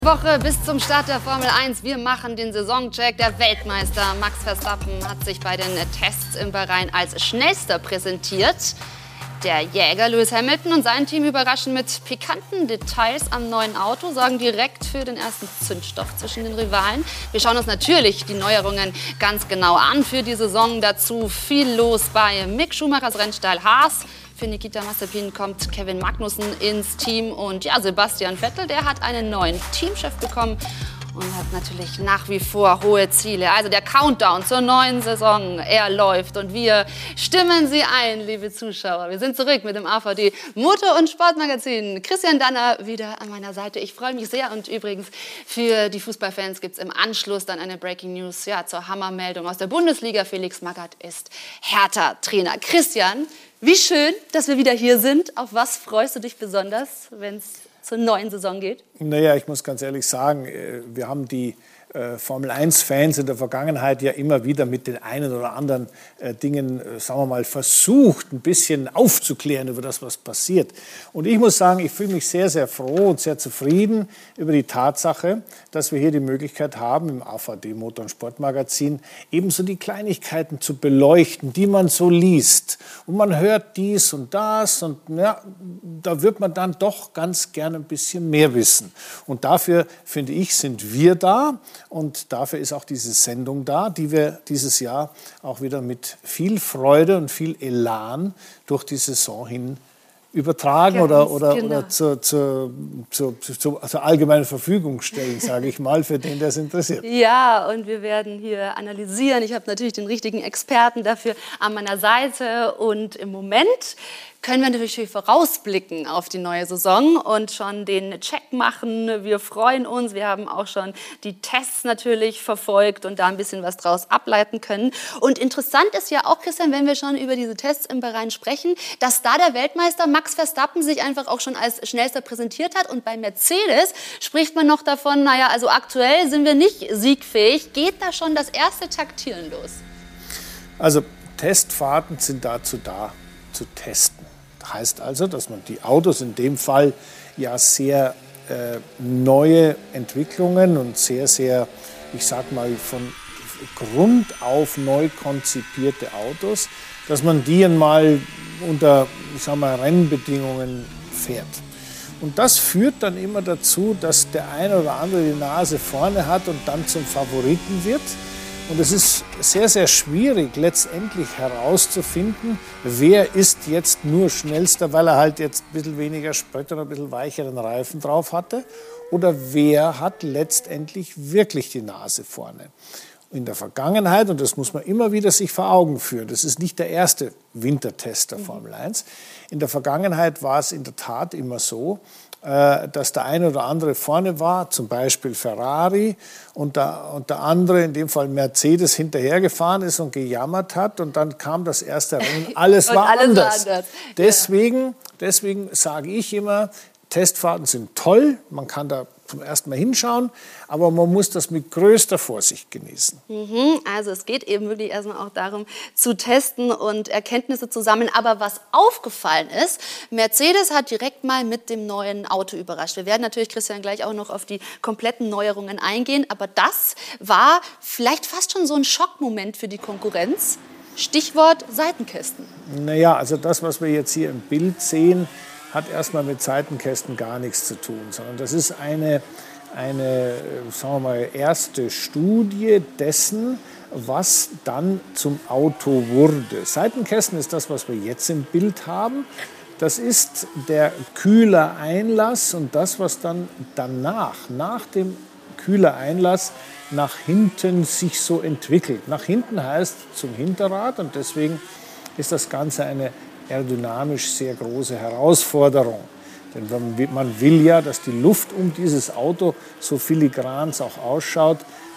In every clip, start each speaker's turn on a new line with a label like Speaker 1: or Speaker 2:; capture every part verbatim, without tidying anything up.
Speaker 1: Woche bis zum Start der Formel eins. Wir machen den Saisoncheck. Der Weltmeister Max Verstappen hat sich bei den Tests in Bahrain als schnellster präsentiert. Der Jäger Lewis Hamilton und sein Team überraschen mit pikanten Details am neuen Auto, sorgen direkt für den ersten Zündstoff zwischen den Rivalen. Wir schauen uns natürlich die Neuerungen ganz genau an für die Saison. Dazu viel los bei Mick Schumachers Rennstall Haas. Für Nikita Mazepin kommt Kevin Magnussen ins Team und ja, Sebastian Vettel, der hat einen neuen Teamchef bekommen und hat natürlich nach wie vor hohe Ziele. Also der Countdown zur neuen Saison, er läuft und wir stimmen Sie ein, liebe Zuschauer. Wir sind zurück mit dem A V D Motor- und Sportmagazin. Christian Danner wieder an meiner Seite. Ich freue mich sehr und übrigens für die Fußballfans gibt es im Anschluss dann eine Breaking News ja, zur Hammermeldung aus der Bundesliga. Felix Magath ist Hertha-Trainer. Christian, wie schön, dass wir wieder hier sind. Auf was freust du dich besonders, wenn es zur neuen Saison geht?
Speaker 2: Naja, ich muss ganz ehrlich sagen, wir haben die äh, Formel eins Fans in der Vergangenheit ja immer wieder mit den einen oder anderen äh, Dingen, äh, sagen wir mal, versucht, ein bisschen aufzuklären über das, was passiert. Und ich muss sagen, ich fühle mich sehr, sehr froh und sehr zufrieden über die Tatsache, dass wir hier die Möglichkeit haben, im A V D Motor- und Sportmagazin ebenso die Kleinigkeiten zu beleuchten, die man so liest. Und man hört dies und das und ja, da wird man dann doch ganz gerne ein bisschen mehr wissen. Und dafür, finde ich, sind wir da. Und dafür ist auch diese Sendung da, die wir dieses Jahr auch wieder mit viel Freude und viel Elan durch die Saison hin übertragen Ganz oder, oder, genau. oder zur, zur, zur, zur, zur allgemeinen Verfügung stellen, sage ich mal, für den, der es interessiert.
Speaker 1: Ja, und wir werden hier analysieren. Ich habe natürlich den richtigen Experten dafür an meiner Seite. Und im Moment können wir natürlich vorausblicken auf die neue Saison und schon den Check machen. Wir freuen uns. Wir haben auch schon die Tests natürlich verfolgt und da ein bisschen was draus ableiten können. Und interessant ist ja auch, Christian, wenn wir schon über diese Tests in Bahrain sprechen, dass da der Weltmeister Max Verstappen sich einfach auch schon als schnellster präsentiert hat. Und bei Mercedes spricht man noch davon, naja, also aktuell sind wir nicht siegfähig. Geht da schon das erste Taktieren los?
Speaker 2: Also Testfahrten sind dazu da, zu testen. Heißt also, dass man die Autos in dem Fall ja sehr äh, neue Entwicklungen und sehr, sehr, ich sag mal, von Grund auf neu konzipierte Autos, dass man die einmal unter, ich sag mal, Rennbedingungen fährt. Und das führt dann immer dazu, dass der eine oder andere die Nase vorne hat und dann zum Favoriten wird. Und es ist sehr, sehr schwierig, letztendlich herauszufinden, wer ist jetzt nur schnellster, weil er halt jetzt ein bisschen weniger Sprit oder ein bisschen weicheren Reifen drauf hatte, oder wer hat letztendlich wirklich die Nase vorne. In der Vergangenheit, und das muss man immer wieder sich vor Augen führen, das ist nicht der erste Wintertest der Formel eins, in der Vergangenheit war es in der Tat immer so, dass der eine oder andere vorne war, zum Beispiel Ferrari, und der, und der andere, in dem Fall Mercedes, hinterhergefahren ist und gejammert hat. Und dann kam das erste Rennen, alles war
Speaker 1: alles
Speaker 2: anders.
Speaker 1: War anders.
Speaker 2: Deswegen, ja. deswegen sage ich immer, Testfahrten sind toll, man kann da zum ersten Mal hinschauen, aber man muss das mit größter Vorsicht genießen.
Speaker 1: Mhm, also es geht eben wirklich erstmal auch darum, zu testen und Erkenntnisse zu sammeln. Aber was aufgefallen ist, Mercedes hat direkt mal mit dem neuen Auto überrascht. Wir werden natürlich, Christian, gleich auch noch auf die kompletten Neuerungen eingehen, aber das war vielleicht fast schon so ein Schockmoment für die Konkurrenz. Stichwort Seitenkästen.
Speaker 2: Naja, also das, was wir jetzt hier im Bild sehen, hat erstmal mit Seitenkästen gar nichts zu tun, sondern das ist eine, eine sagen wir mal, erste Studie dessen, was dann zum Auto wurde. Seitenkästen ist das, was wir jetzt im Bild haben. Das ist der Kühlereinlass und das, was dann danach, nach dem Kühlereinlass, nach hinten sich so entwickelt. Nach hinten heißt zum Hinterrad und deswegen ist das Ganze eine aerodynamisch sehr große Herausforderung. Denn man will ja, dass die Luft um dieses Auto, so filigran es auch ausschaut,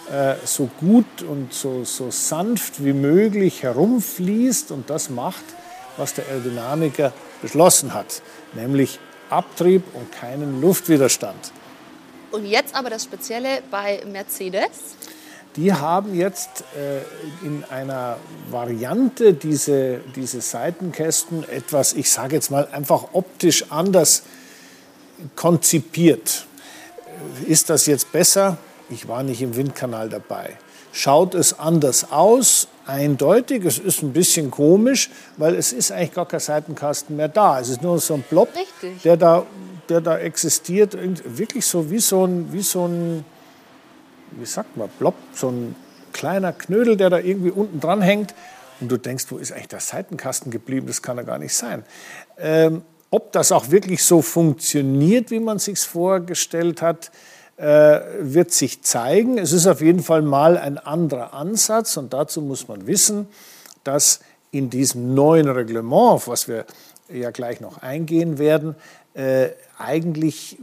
Speaker 2: so gut und so, so sanft wie möglich herumfließt. Und das macht, was der Aerodynamiker beschlossen hat, nämlich Abtrieb und keinen Luftwiderstand.
Speaker 1: Und jetzt aber das Spezielle bei Mercedes.
Speaker 2: Die haben jetzt äh, in einer Variante diese, diese Seitenkästen etwas, ich sage jetzt mal, einfach optisch anders konzipiert. ist das jetzt besser? Ich war nicht im Windkanal dabei. Schaut es anders aus? Eindeutig. Es ist ein bisschen komisch, weil es ist eigentlich gar kein Seitenkasten mehr da. Es ist nur so ein Blob, der da, der da existiert. Wirklich so wie so ein, wie so ein, wie sagt man, Blob, so ein kleiner Knödel, der da irgendwie unten dran hängt. Und du denkst, wo ist eigentlich der Seitenkasten geblieben? Das kann ja gar nicht sein. Ähm, ob das auch wirklich so funktioniert, wie man es sich vorgestellt hat, äh, wird sich zeigen. Es ist auf jeden Fall mal ein anderer Ansatz. Und dazu muss man wissen, dass in diesem neuen Reglement, auf was wir ja gleich noch eingehen werden, äh, eigentlich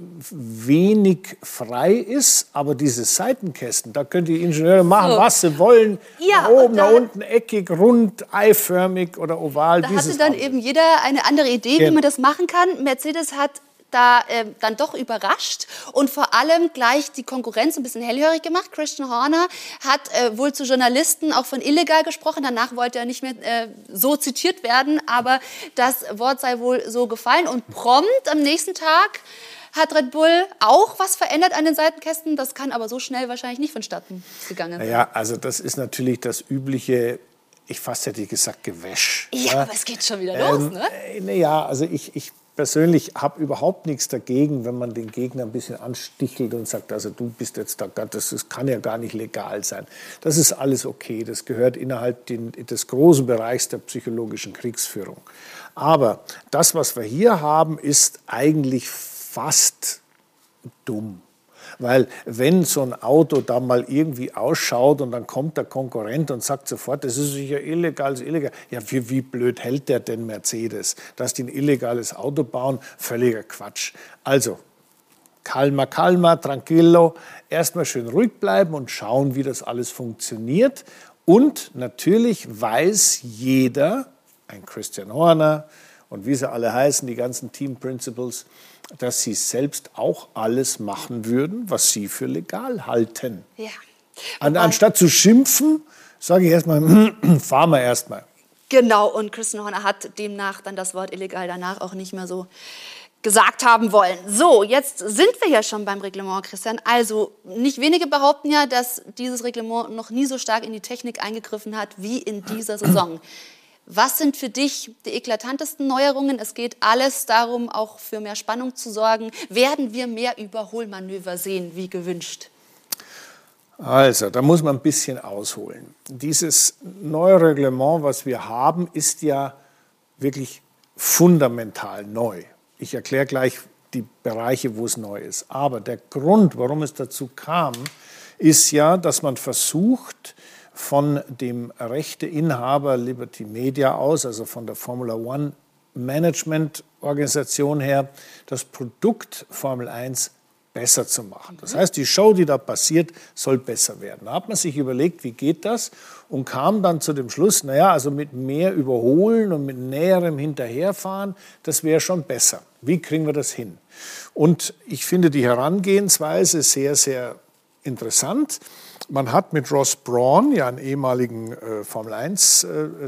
Speaker 2: wenig frei ist, aber diese Seitenkästen, da können die Ingenieure machen, so. was sie wollen,
Speaker 1: ja,
Speaker 2: nach oben, nach unten, eckig, rund, eiförmig oder oval.
Speaker 1: Da hatte dann Auto. eben jeder eine andere Idee, wie man das machen kann. Mercedes hat da äh, dann doch überrascht und vor allem gleich die Konkurrenz ein bisschen hellhörig gemacht. Christian Horner hat äh, wohl zu Journalisten auch von illegal gesprochen. Danach wollte er nicht mehr äh, so zitiert werden, aber das Wort sei wohl so gefallen. Und prompt am nächsten Tag hat Red Bull auch was verändert an den Seitenkästen. Das kann aber so schnell wahrscheinlich nicht vonstatten gegangen sein.
Speaker 2: Ja, also das ist natürlich das übliche, ich fast hätte gesagt, Gewäsch.
Speaker 1: Ja, ja, aber es geht schon wieder ähm, los, ne?
Speaker 2: Naja, also ich... ich persönlich habe überhaupt nichts dagegen, wenn man den Gegner ein bisschen anstichelt und sagt, also du bist jetzt da, das, das kann ja gar nicht legal sein. Das ist alles okay, das gehört innerhalb den, des großen Bereichs der psychologischen Kriegsführung. Aber das, was wir hier haben, ist eigentlich fast dumm. Weil wenn so ein Auto da mal irgendwie ausschaut und dann kommt der Konkurrent und sagt sofort, das ist sicher illegal, das ist illegal. Ja, wie, wie blöd hält der denn Mercedes, dass die ein illegales Auto bauen? Völliger Quatsch. Also, calma, calma, tranquillo. Erstmal schön ruhig bleiben und schauen, wie das alles funktioniert. Und natürlich weiß jeder, ein Christian Horner und wie sie alle heißen, die ganzen Team Principals, dass sie selbst auch alles machen würden, was sie für legal halten.
Speaker 1: Ja.
Speaker 2: An, anstatt zu schimpfen, sage ich erstmal, fahren wir erstmal.
Speaker 1: Genau, und Christian Horner hat demnach dann das Wort illegal danach auch nicht mehr so gesagt haben wollen. So, jetzt sind wir ja schon beim Reglement, Christian. Also nicht wenige behaupten ja, dass dieses Reglement noch nie so stark in die Technik eingegriffen hat wie in dieser Saison. Was sind für dich die eklatantesten Neuerungen? Es geht alles darum, auch für mehr Spannung zu sorgen. Werden wir mehr Überholmanöver sehen, wie gewünscht?
Speaker 2: Also, da muss man ein bisschen ausholen. Dieses neue Reglement, was wir haben, ist ja wirklich fundamental neu. Ich erkläre gleich die Bereiche, wo es neu ist. Aber der Grund, warum es dazu kam, ist ja, dass man versucht, von dem Rechteinhaber Liberty Media aus, also von der Formula One Management Organisation her, das Produkt Formel eins besser zu machen. Das heißt, die Show, die da passiert, soll besser werden. Da hat man sich überlegt, wie geht das? Und kam dann zu dem Schluss, naja, also mit mehr Überholen und mit näherem Hinterherfahren, das wäre schon besser. Wie kriegen wir das hin? Und ich finde die Herangehensweise sehr, sehr interessant. Man hat mit Ross Brawn, ja einen ehemaligen äh, Formel eins äh, äh,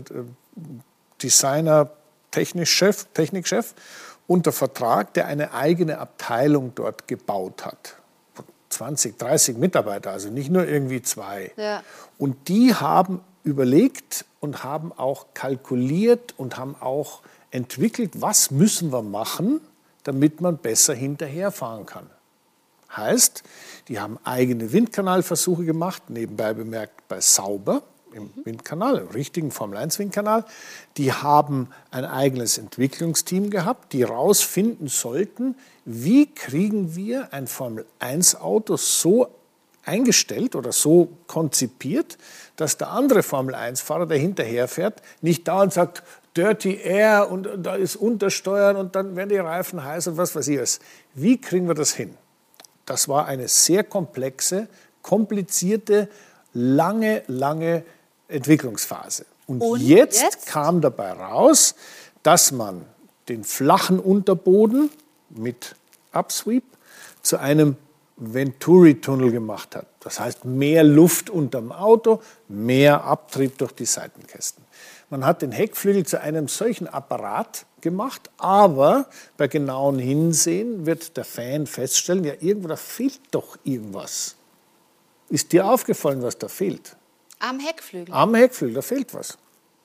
Speaker 2: Designer, Technikchef, Technikchef, unter Vertrag, der eine eigene Abteilung dort gebaut hat. zwanzig, dreißig Mitarbeiter, also nicht nur irgendwie zwei.
Speaker 1: Ja.
Speaker 2: Und die haben überlegt und haben auch kalkuliert und haben auch entwickelt, was müssen wir machen, damit man besser hinterherfahren kann. Heißt, die haben eigene Windkanalversuche gemacht, nebenbei bemerkt bei Sauber im Windkanal, im richtigen Formel eins Windkanal. Die haben ein eigenes Entwicklungsteam gehabt, die rausfinden sollten, wie kriegen wir ein Formel eins Auto so eingestellt oder so konzipiert, dass der andere Formel eins Fahrer, der hinterherfährt, nicht dauernd sagt, Dirty Air und da ist Untersteuern und dann werden die Reifen heiß und was weiß ich was. Wie kriegen wir das hin? Das war eine sehr komplexe, komplizierte, lange, lange Entwicklungsphase. Und, Und jetzt, jetzt kam dabei raus, dass man den flachen Unterboden mit Upsweep zu einem Venturi-Tunnel gemacht hat. Das heißt, mehr Luft unterm Auto, mehr Abtrieb durch die Seitenkästen. Man hat den Heckflügel zu einem solchen Apparat gemacht, aber bei genauem Hinsehen wird der Fan feststellen, ja, irgendwo da fehlt doch irgendwas. Ist dir aufgefallen, was da fehlt?
Speaker 1: Am Heckflügel?
Speaker 2: Am Heckflügel, da fehlt was.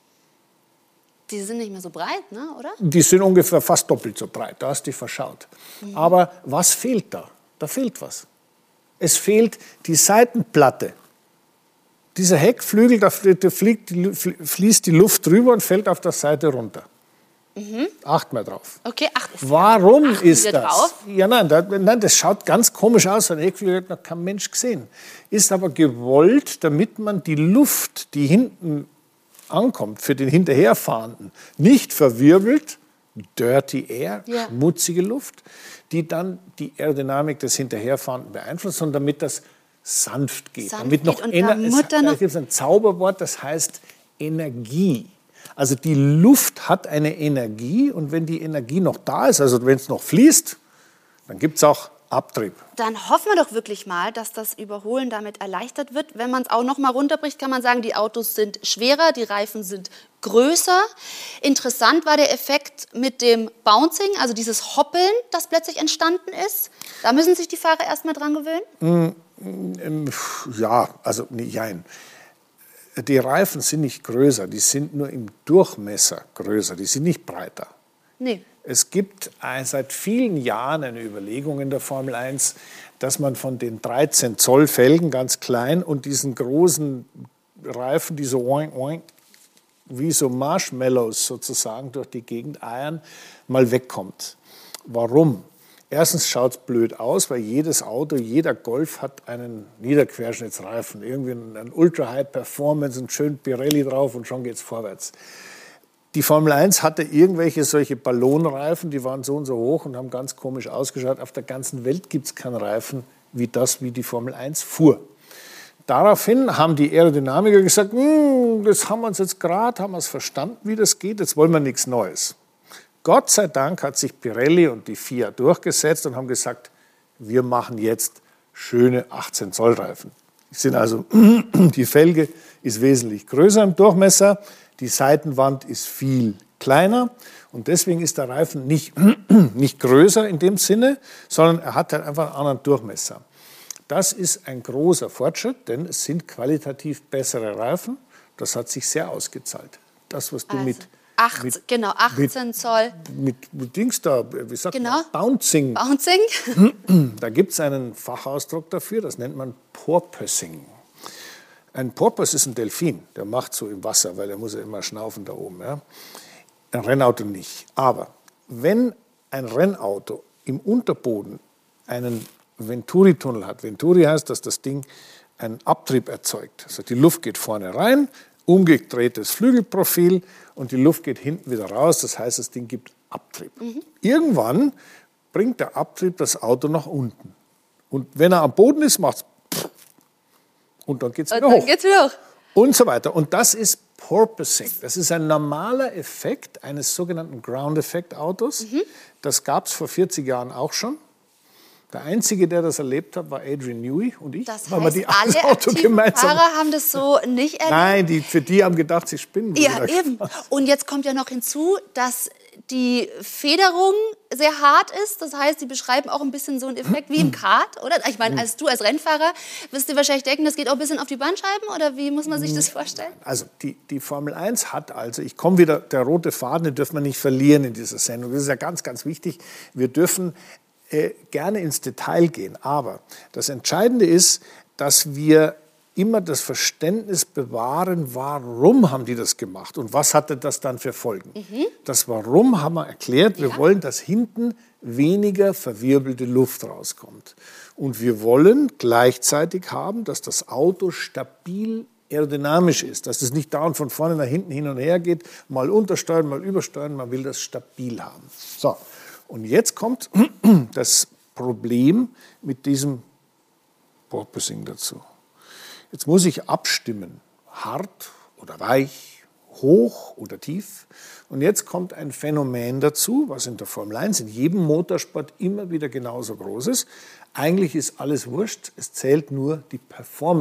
Speaker 1: Die sind nicht mehr so breit, ne? Oder?
Speaker 2: Die sind ungefähr fast doppelt so breit, da hast du dich verschaut. Mhm. Aber was fehlt da? Da fehlt was. Es fehlt die Seitenplatte. Dieser Heckflügel, da fliegt, fließt die Luft drüber und fällt auf der Seite runter. Mhm. Acht mal drauf.
Speaker 1: Okay, ach,
Speaker 2: Warum ist das?
Speaker 1: Drauf?
Speaker 2: Ja, nein, da, nein, das schaut ganz komisch aus. Ein Heckflügel hat noch kein Mensch gesehen. Ist aber gewollt, damit man die Luft, die hinten ankommt, für den Hinterherfahrenden, nicht verwirbelt, dirty air, ja. schmutzige Luft, die dann die Aerodynamik des Hinterherfahrenden beeinflusst, sondern damit das sanft geht.
Speaker 1: Sanft
Speaker 2: damit noch
Speaker 1: geht und
Speaker 2: Ener-
Speaker 1: damit
Speaker 2: es,
Speaker 1: dann noch
Speaker 2: da gibt es ein Zauberwort, das heißt Energie. Also die Luft hat eine Energie und wenn die Energie noch da ist, also wenn es noch fließt, dann gibt es auch Abtrieb.
Speaker 1: Dann hoffen wir doch wirklich mal, dass das Überholen damit erleichtert wird. Wenn man es auch noch mal runterbricht, kann man sagen, die Autos sind schwerer, die Reifen sind größer. Interessant war der Effekt mit dem Bouncing, also dieses Hoppeln, das plötzlich entstanden ist. Da müssen sich die Fahrer erst mal dran gewöhnen.
Speaker 2: Ja, also nein. Die Reifen sind nicht größer, die sind nur im Durchmesser größer, die sind nicht breiter.
Speaker 1: Nee.
Speaker 2: Es gibt seit vielen Jahren eine Überlegung in der Formel eins, dass man von den dreizehn Zoll Felgen, ganz klein, und diesen großen Reifen, die so oink, oink, wie so Marshmallows sozusagen durch die Gegend eiern, mal wegkommt. Warum? Erstens schaut es blöd aus, weil jedes Auto, jeder Golf hat einen Niederquerschnittsreifen, irgendwie einen Ultra-High-Performance, einen schönen Pirelli drauf und schon geht es vorwärts. Die Formel eins hatte irgendwelche solche Ballonreifen, die waren so und so hoch und haben ganz komisch ausgeschaut. Auf der ganzen Welt gibt es keinen Reifen wie das, wie die Formel eins fuhr. Daraufhin haben die Aerodynamiker gesagt, das haben wir uns jetzt gerade, haben wir es verstanden, wie das geht, jetzt wollen wir nichts Neues. Gott sei Dank hat sich Pirelli und die F I A durchgesetzt und haben gesagt, wir machen jetzt schöne achtzehn Zoll Reifen. Sind also, die Felge ist wesentlich größer im Durchmesser, die Seitenwand ist viel kleiner und deswegen ist der Reifen nicht, nicht größer in dem Sinne, sondern er hat halt einfach einen anderen Durchmesser. Das ist ein großer Fortschritt, denn es sind qualitativ bessere Reifen. Das hat sich sehr ausgezahlt. Das, was du
Speaker 1: also.
Speaker 2: mit
Speaker 1: Acht,
Speaker 2: mit,
Speaker 1: genau, achtzehn Zoll.
Speaker 2: Mit, mit Dings da, wie sagt
Speaker 1: genau.
Speaker 2: man? Bouncing.
Speaker 1: Bouncing.
Speaker 2: Da gibt es einen Fachausdruck dafür, das nennt man Porpoising. Ein Porpoise ist ein Delfin, der macht so im Wasser, weil er muss ja immer schnaufen da oben. Ja. Ein Rennauto nicht. Aber wenn ein Rennauto im Unterboden einen Venturi-Tunnel hat, Venturi heißt, dass das Ding einen Abtrieb erzeugt. Also die Luft geht vorne rein, umgedrehtes Flügelprofil und die Luft geht hinten wieder raus. Das heißt, das Ding gibt Abtrieb. Mhm. Irgendwann bringt der Abtrieb das Auto nach unten. Und wenn er am Boden ist, macht es und dann geht es wieder hoch.
Speaker 1: Geht's wieder hoch.
Speaker 2: Und so weiter. Und das ist Porpoising. Das ist ein normaler Effekt eines sogenannten Ground-Effekt-Autos. Mhm. Das gab es vor vierzig Jahren auch schon. Der Einzige, der das erlebt hat, war Adrian Newey und ich.
Speaker 1: Das
Speaker 2: weil
Speaker 1: heißt,
Speaker 2: wir die
Speaker 1: alle
Speaker 2: Auto
Speaker 1: aktiven
Speaker 2: gemeinsam
Speaker 1: Fahrer haben das so nicht erlebt?
Speaker 2: Nein, die, für die haben gedacht, sie spinnen.
Speaker 1: Ja, eben. Und jetzt kommt ja noch hinzu, dass die Federung sehr hart ist. Das heißt, sie beschreiben auch ein bisschen so einen Effekt wie im Kart, oder? Ich meine, als du als Rennfahrer wirst du wahrscheinlich denken, das geht auch ein bisschen auf die Bandscheiben, oder wie muss man sich das vorstellen?
Speaker 2: Also die, die Formel eins hat also, ich komme wieder, der rote Faden, den dürfen wir nicht verlieren in dieser Sendung. Das ist ja ganz, ganz wichtig. Wir dürfen äh, gerne ins Detail gehen, aber das Entscheidende ist, dass wir immer das Verständnis bewahren, warum haben die das gemacht und was hatte das dann für Folgen. Mhm. Das Warum haben wir erklärt, wir ja. wollen, dass hinten weniger verwirbelte Luft rauskommt. Und wir wollen gleichzeitig haben, dass das Auto stabil aerodynamisch ist, dass es nicht dauernd von vorne nach hinten hin und her geht, mal untersteuern, mal übersteuern, man will das stabil haben. So, und jetzt kommt das Problem mit diesem Porpoising dazu. Jetzt muss ich abstimmen, hart oder weich, hoch oder tief. Und jetzt kommt ein Phänomen dazu, was in der Formel eins, in jedem Motorsport immer wieder genauso groß ist. Eigentlich ist alles wurscht, es zählt nur die Performance.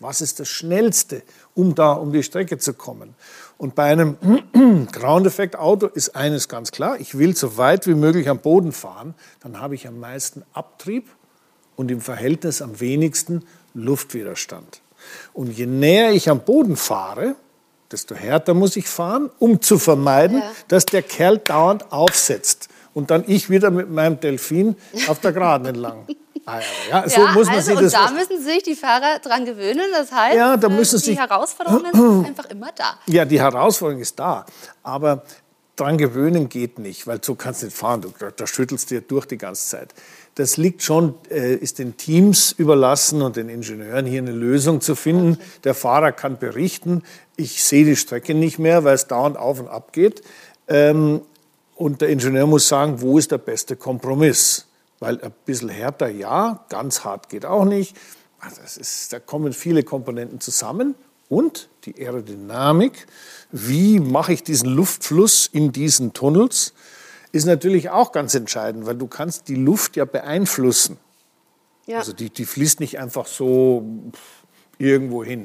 Speaker 2: Was ist das Schnellste, um da um die Strecke zu kommen? Und bei einem Ground-Effekt-Auto ist eines ganz klar, ich will so weit wie möglich am Boden fahren, dann habe ich am meisten Abtrieb und im Verhältnis am wenigsten Luftwiderstand. Und je näher ich am Boden fahre, desto härter muss ich fahren, um zu vermeiden, ja. dass der Kerl dauernd aufsetzt und dann ich wieder mit meinem Delfin auf der Geraden entlang. Ah, ja, ja, so
Speaker 1: ja,
Speaker 2: muss man
Speaker 1: also,
Speaker 2: sich
Speaker 1: und
Speaker 2: das
Speaker 1: da müssen sich die Fahrer dran gewöhnen. Das heißt,
Speaker 2: ja, da müssen
Speaker 1: die
Speaker 2: sich,
Speaker 1: Herausforderungen sind einfach immer da.
Speaker 2: Ja, die Herausforderung ist da, aber dran gewöhnen geht nicht, weil so kannst du nicht fahren. Du, da schüttelst du dir durch die ganze Zeit. Das liegt schon, äh, ist den Teams überlassen und den Ingenieuren hier eine Lösung zu finden. Okay. Der Fahrer kann berichten, ich sehe die Strecke nicht mehr, weil es dauernd auf und ab geht. Ähm, und der Ingenieur muss sagen, wo ist der beste Kompromiss? Weil ein bisschen härter, ja, ganz hart geht auch nicht. Das ist, da kommen viele Komponenten zusammen. Und die Aerodynamik, wie mache ich diesen Luftfluss in diesen Tunnels, ist natürlich auch ganz entscheidend, weil du kannst die Luft ja beeinflussen. Ja. Also die, die fließt nicht einfach so irgendwo hin.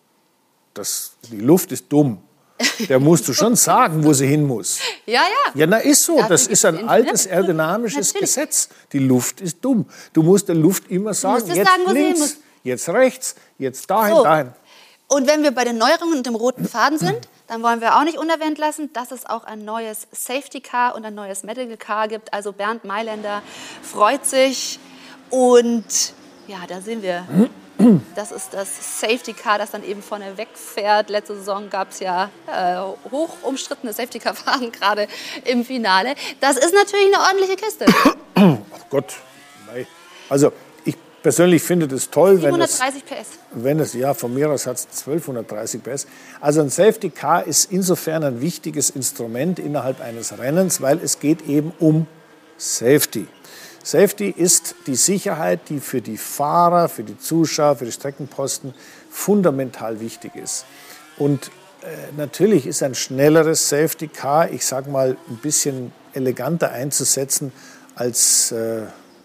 Speaker 2: Das, die Luft ist dumm. Der musst du schon sagen, wo sie hin muss.
Speaker 1: Ja, ja.
Speaker 2: Ja, na ist so. Das ist ein altes aerodynamisches Gesetz. Die Luft ist dumm. Du musst der Luft immer sagen, jetzt
Speaker 1: sagen, wo
Speaker 2: links,
Speaker 1: sie hin muss.
Speaker 2: Jetzt rechts, jetzt dahin,
Speaker 1: so.
Speaker 2: dahin.
Speaker 1: Und wenn wir bei den Neuerungen und dem roten Faden sind, dann wollen wir auch nicht unerwähnt lassen, dass es auch ein neues Safety Car und ein neues Medical Car gibt. Also Bernd Mailänder freut sich. Und ja, da sehen wir... Das ist das Safety Car, das dann eben vorne wegfährt. Letzte Saison gab es ja äh, hoch umstrittene Safety Car-Fahren, gerade im Finale. Das ist natürlich eine ordentliche Kiste.
Speaker 2: Ach Gott, nein. Also ich persönlich finde das toll,
Speaker 1: siebenhundertdreißig
Speaker 2: wenn es,
Speaker 1: PS.
Speaker 2: wenn es, ja, von mir aus hat es zwölfhundertdreißig PS. Also ein Safety Car ist insofern ein wichtiges Instrument innerhalb eines Rennens, weil es geht eben um Safety. Safety ist die Sicherheit, die für die Fahrer, für die Zuschauer, für die Streckenposten fundamental wichtig ist. Und äh, natürlich ist ein schnelleres Safety Car, ich sage mal, ein bisschen eleganter einzusetzen als, äh,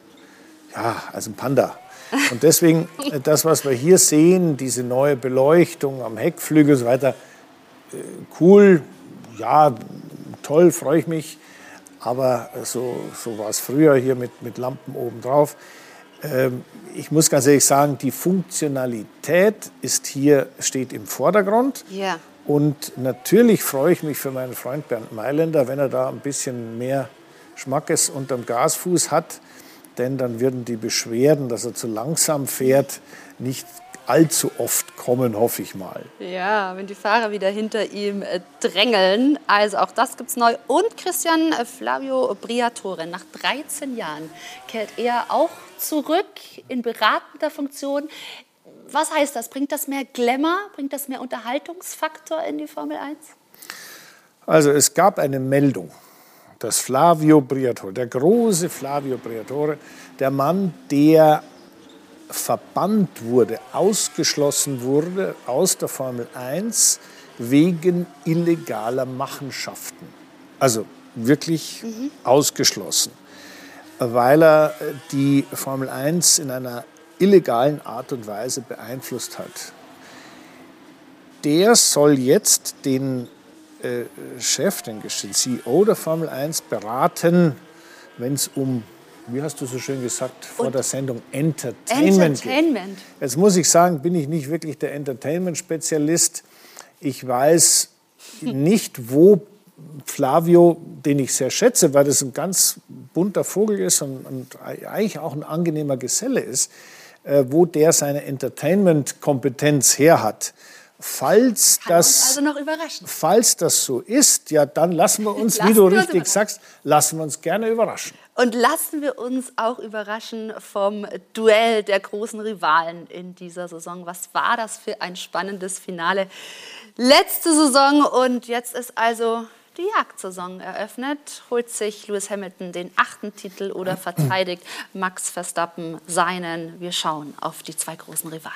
Speaker 2: ja, als ein Panda. Und deswegen, äh, das, was wir hier sehen, diese neue Beleuchtung am Heckflügel und so weiter, äh, cool, ja, toll, freue ich mich. Aber so, so war es früher hier mit, mit Lampen obendrauf. Ähm, ich muss ganz ehrlich sagen, die Funktionalität ist hier, steht im Vordergrund.
Speaker 1: Yeah.
Speaker 2: Und natürlich freue ich mich für meinen Freund Bernd Mailänder, wenn er da ein bisschen mehr Schmackes unterm Gasfuß hat. Denn dann würden die Beschwerden, dass er zu langsam fährt, nicht allzu oft kommen, hoffe ich mal.
Speaker 1: Ja, wenn die Fahrer wieder hinter ihm äh, drängeln. Also auch das gibt's neu. Und Christian äh, Flavio Briatore, nach dreizehn Jahren kehrt er auch zurück in beratender Funktion. Was heißt das? Bringt das mehr Glamour? Bringt das mehr Unterhaltungsfaktor in die Formel eins?
Speaker 2: Also es gab eine Meldung, dass Flavio Briatore, der große Flavio Briatore, der Mann, der verbannt wurde, ausgeschlossen wurde aus der Formel eins wegen illegaler Machenschaften. Also wirklich mhm. ausgeschlossen, weil er die Formel eins in einer illegalen Art und Weise beeinflusst hat. Der soll jetzt den äh, Chef, den C E O der Formel eins beraten, wenn es um, wie hast du so schön gesagt, vor und der Sendung Entertainment,
Speaker 1: Entertainment.
Speaker 2: geht. Jetzt muss ich sagen, bin ich nicht wirklich der Entertainment-Spezialist. Ich weiß nicht, wo Flavio, den ich sehr schätze, weil das ein ganz bunter Vogel ist und, und eigentlich auch ein angenehmer Geselle ist, äh, wo der seine Entertainment-Kompetenz her hat. Falls
Speaker 1: Kann
Speaker 2: das,
Speaker 1: uns also noch überraschen.
Speaker 2: Falls das so ist, ja, dann lassen wir uns, lassen wie du richtig sagst, lassen wir uns gerne überraschen.
Speaker 1: Und lassen wir uns auch überraschen vom Duell der großen Rivalen in dieser Saison. Was war das für ein spannendes Finale letzte Saison? Und jetzt ist also die Jagdsaison eröffnet. Holt sich Lewis Hamilton den achten Titel oder verteidigt Max Verstappen seinen? Wir schauen auf die zwei großen Rivalen.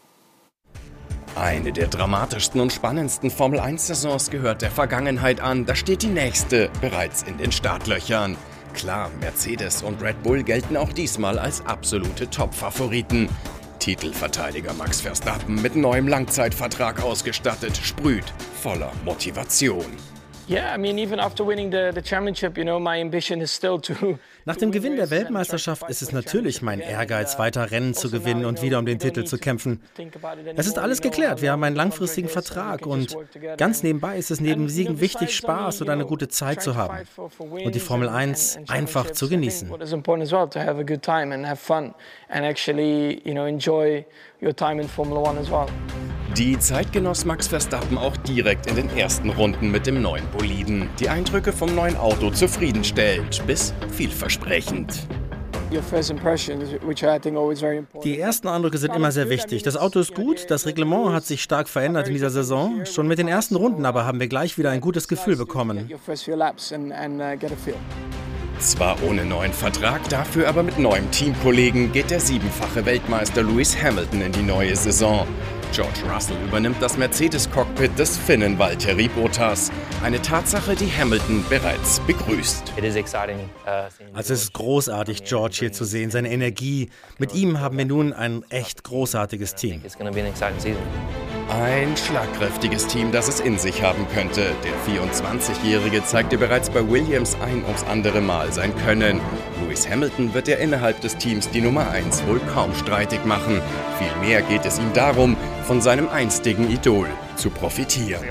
Speaker 3: Eine der dramatischsten und spannendsten Formel eins Saisons gehört der Vergangenheit an. Da steht die nächste bereits in den Startlöchern. Klar, Mercedes und Red Bull gelten auch diesmal als absolute Top-Favoriten. Titelverteidiger Max Verstappen mit neuem Langzeitvertrag ausgestattet, sprüht voller Motivation.
Speaker 4: Nach dem Gewinn der Weltmeisterschaft ist es natürlich mein Ehrgeiz, weiter Rennen zu gewinnen und wieder um den Titel zu kämpfen. Es ist alles geklärt, wir haben einen langfristigen Vertrag und ganz nebenbei ist es neben Siegen wichtig, Spaß und eine gute Zeit zu haben und die Formel eins einfach zu genießen.
Speaker 3: Die Zeit genoss Max Verstappen auch direkt in den ersten Runden mit dem neuen Boliden. Die Eindrücke vom neuen Auto zufriedenstellend bis vielversprechend.
Speaker 4: Die ersten Eindrücke sind immer sehr wichtig. Das Auto ist gut, das Reglement hat sich stark verändert in dieser Saison. Schon mit den ersten Runden aber haben wir gleich wieder ein gutes Gefühl bekommen.
Speaker 3: Zwar ohne neuen Vertrag, dafür aber mit neuem Teamkollegen geht der siebenfache Weltmeister Lewis Hamilton in die neue Saison. George Russell übernimmt das Mercedes-Cockpit des Finnen Valtteri Bottas. Eine Tatsache, die Hamilton bereits begrüßt.
Speaker 4: Also es ist großartig, George hier zu sehen, seine Energie. Mit ihm haben wir nun ein echt großartiges Team.
Speaker 3: Ein schlagkräftiges Team, das es in sich haben könnte. Der vierundzwanzigjährige zeigte bereits bei Williams ein ums andere Mal sein Können. Lewis Hamilton wird er innerhalb des Teams die Nummer eins wohl kaum streitig machen. Vielmehr geht es ihm darum, von seinem einstigen Idol zu profitieren.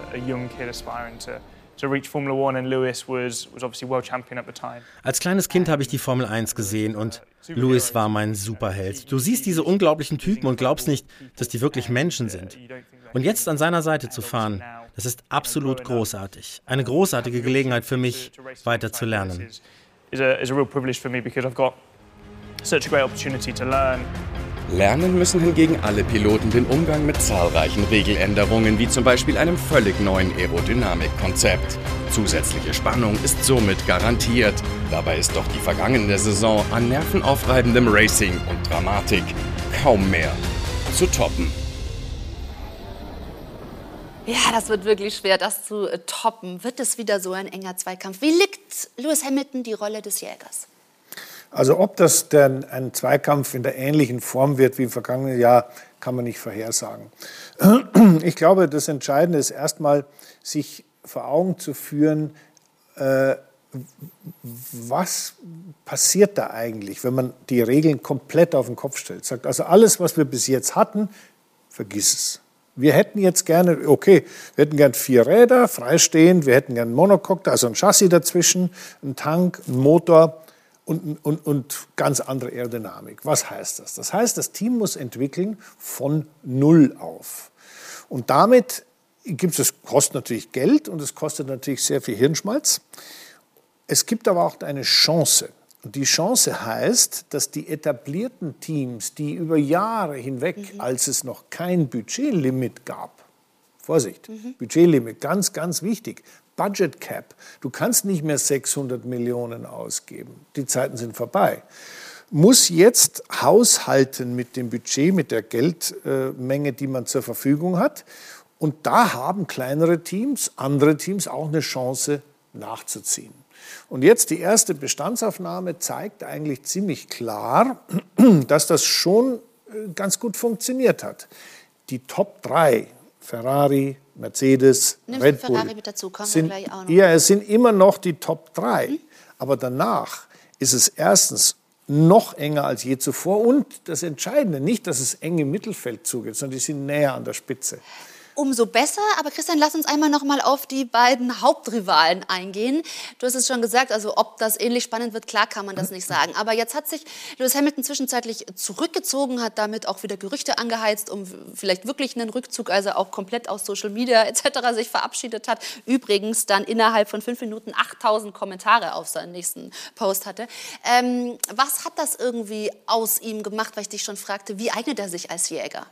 Speaker 4: Als kleines Kind habe ich die Formel eins gesehen und Lewis war mein Superheld. Du siehst diese unglaublichen Typen und glaubst nicht, dass die wirklich Menschen sind. Und jetzt an seiner Seite zu fahren, das ist absolut großartig. Eine großartige Gelegenheit für mich, weiter zu lernen.
Speaker 3: Lernen müssen hingegen alle Piloten den Umgang mit zahlreichen Regeländerungen, wie zum Beispiel einem völlig neuen Aerodynamikkonzept. Zusätzliche Spannung ist somit garantiert. Dabei ist doch die vergangene Saison an nervenaufreibendem Racing und Dramatik kaum mehr zu toppen.
Speaker 1: Ja, das wird wirklich schwer, das zu äh, toppen. Wird es wieder so ein enger Zweikampf? Wie liegt Lewis Hamilton die Rolle des Jägers?
Speaker 2: Also ob das denn ein Zweikampf in der ähnlichen Form wird wie im vergangenen Jahr, kann man nicht vorhersagen. Ich glaube, das Entscheidende ist erstmal, sich vor Augen zu führen, äh, was passiert da eigentlich, wenn man die Regeln komplett auf den Kopf stellt. Sagt also, alles, was wir bis jetzt hatten, vergiss es. Wir hätten jetzt gerne, okay, wir hätten gern vier Räder, freistehend, wir hätten gern einen Monocoque, also ein Chassis dazwischen, einen Tank, einen Motor und, und, und ganz andere Aerodynamik. Was heißt das? Das heißt, das Team muss entwickeln von Null auf. Und damit gibt es, kostet natürlich Geld und es kostet natürlich sehr viel Hirnschmalz. Es gibt aber auch eine Chance. Und die Chance heißt, dass die etablierten Teams, die über Jahre hinweg, mhm. als es noch kein Budgetlimit gab, Vorsicht, mhm. Budgetlimit, ganz, ganz wichtig, Budget Cap, du kannst nicht mehr sechshundert Millionen ausgeben, die Zeiten sind vorbei, muss jetzt haushalten mit dem Budget, mit der Geldmenge, die man zur Verfügung hat. Und da haben kleinere Teams, andere Teams auch eine Chance nachzuziehen. Und jetzt die erste Bestandsaufnahme zeigt eigentlich ziemlich klar, dass das schon ganz gut funktioniert hat. Die Top drei, Ferrari, Mercedes,
Speaker 1: Nimmst
Speaker 2: Red
Speaker 1: Ferrari
Speaker 2: Bull,
Speaker 1: mit dazu, kommen
Speaker 2: sind,
Speaker 1: wir gleich auch noch.
Speaker 2: ja, es sind immer noch die Top drei.
Speaker 1: Mhm.
Speaker 2: Aber danach ist es erstens noch enger als je zuvor. Und das Entscheidende, nicht, dass es eng im Mittelfeld zugeht, sondern die sind näher an der Spitze.
Speaker 1: Umso besser. Aber Christian, lass uns einmal noch mal auf die beiden Hauptrivalen eingehen. Du hast es schon gesagt, also ob das ähnlich spannend wird, klar kann man das nicht sagen. Aber jetzt hat sich Lewis Hamilton zwischenzeitlich zurückgezogen, hat damit auch wieder Gerüchte angeheizt, um vielleicht wirklich einen Rückzug, also auch komplett aus Social Media et cetera sich verabschiedet hat. Übrigens dann innerhalb von fünf Minuten achttausend Kommentare auf seinen nächsten Post hatte. Ähm, was hat das irgendwie aus ihm gemacht, weil ich dich schon fragte, wie eignet er sich als Jäger?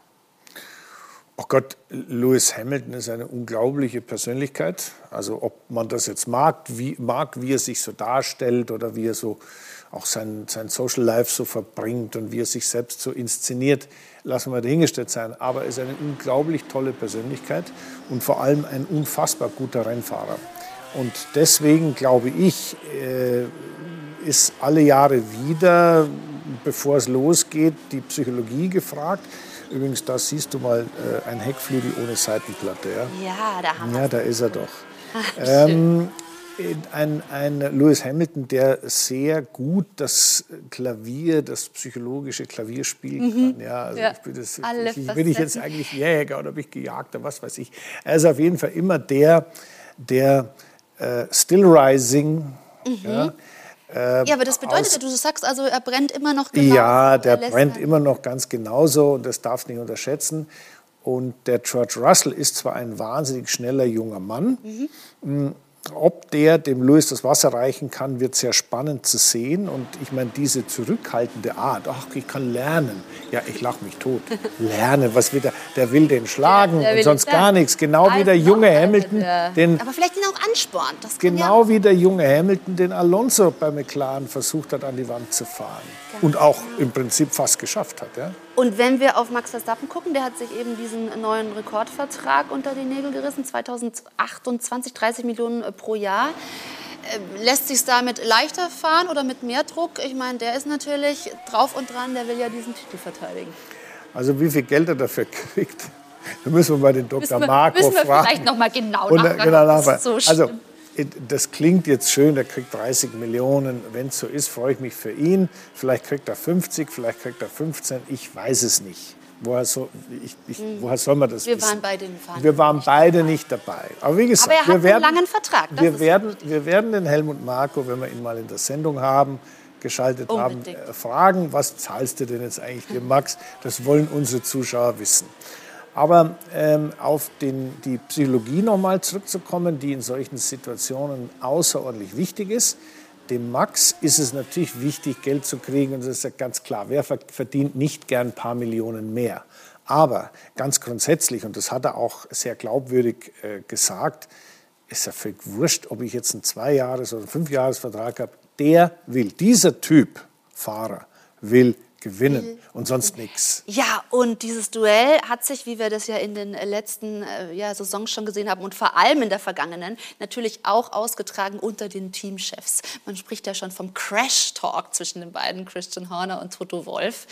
Speaker 2: Oh Gott, Lewis Hamilton ist eine unglaubliche Persönlichkeit. Also ob man das jetzt mag, wie, mag, wie er sich so darstellt oder wie er so auch sein, sein Social Life so verbringt und wie er sich selbst so inszeniert, lassen wir dahingestellt sein. Aber er ist eine unglaublich tolle Persönlichkeit und vor allem ein unfassbar guter Rennfahrer. Und deswegen glaube ich, äh, ist alle Jahre wieder bevor es losgeht, die Psychologie gefragt. Übrigens, da siehst du mal äh, ein Heckflügel ohne Seitenplatte. Ja,
Speaker 1: ja da haben wir
Speaker 2: Ja, da ist er doch. ähm, ein, ein Lewis Hamilton, der sehr gut das Klavier, das psychologische Klavier spielen kann. Ja, also
Speaker 1: ja.
Speaker 2: ich bin, das,
Speaker 1: Alle
Speaker 2: ich, bin ich jetzt eigentlich Jäger oder bin ich gejagt oder was weiß ich. Er ist auf jeden Fall immer der, der äh, Still Rising.
Speaker 1: Mhm.
Speaker 2: Ja,
Speaker 1: Ja, aber das bedeutet ja, du sagst also, er brennt immer noch genauso.
Speaker 2: Ja, der brennt immer noch ganz genauso und das darf nicht unterschätzen. Und der George Russell ist zwar ein wahnsinnig schneller junger Mann, mhm. ob der dem Lewis das Wasser reichen kann, wird sehr spannend zu sehen. Und ich meine, diese zurückhaltende Art, ach, ich kann lernen. Ja, ich lache mich tot. Lernen, was will der? Der will den schlagen
Speaker 1: der, der
Speaker 2: und sonst gar nichts. Genau wie der junge Hamilton.
Speaker 1: Der,
Speaker 2: den,
Speaker 1: aber vielleicht ihn auch anspornt. Das
Speaker 2: genau
Speaker 1: ja
Speaker 2: wie der junge Hamilton, den Alonso bei McLaren versucht hat, an die Wand zu fahren. Und auch im Prinzip fast geschafft hat. Ja?
Speaker 1: Und wenn wir auf Max Verstappen gucken, der hat sich eben diesen neuen Rekordvertrag unter die Nägel gerissen, zweitausendachtundzwanzig, dreißig Millionen pro Jahr. Lässt sich damit leichter fahren oder mit mehr Druck? Ich meine, der ist natürlich drauf und dran, der will ja diesen Titel verteidigen.
Speaker 2: Also wie viel Geld er dafür kriegt, da müssen wir mal den Doktor
Speaker 1: wir,
Speaker 2: Marco
Speaker 1: müssen wir
Speaker 2: fragen.
Speaker 1: Vielleicht noch mal genau
Speaker 2: und,
Speaker 1: nachfragen.
Speaker 2: Genau nachfragen.
Speaker 1: So
Speaker 2: also das klingt jetzt schön, der kriegt dreißig Millionen. Wenn es so ist, freue ich mich für ihn. Vielleicht kriegt er fünfzig, vielleicht kriegt er fünfzehn. Ich weiß es nicht. Woher, so, ich, ich,
Speaker 1: mhm.
Speaker 2: woher soll man das
Speaker 1: wir
Speaker 2: wissen?
Speaker 1: Waren beide nicht
Speaker 2: wir waren beide nicht dabei. Aber wie gesagt,
Speaker 1: Aber er hat
Speaker 2: wir werden,
Speaker 1: einen langen Vertrag. Das
Speaker 2: wir, werden, wir werden den Helmut Marko, wenn wir ihn mal in der Sendung haben, geschaltet
Speaker 1: Unbedingt.
Speaker 2: haben, äh, fragen, was zahlst du denn jetzt eigentlich dem Max? Das wollen unsere Zuschauer wissen. Aber ähm, auf den, die Psychologie nochmal zurückzukommen, die in solchen Situationen außerordentlich wichtig ist. Dem Max ist es natürlich wichtig, Geld zu kriegen. Und das ist ja ganz klar, wer verdient nicht gern ein paar Millionen mehr. Aber ganz grundsätzlich, und das hat er auch sehr glaubwürdig äh, gesagt, ist ja völlig wurscht, ob ich jetzt einen Zwei-Jahres- oder einen Fünf-Jahres-Vertrag habe. Der will, dieser Typ Fahrer will gewinnen und sonst nichts.
Speaker 1: Ja, und dieses Duell hat sich, wie wir das ja in den letzten äh, ja, Saisons schon gesehen haben und vor allem in der vergangenen, natürlich auch ausgetragen unter den Teamchefs. Man spricht ja schon vom Crash-Talk zwischen den beiden, Christian Horner und Toto Wolff.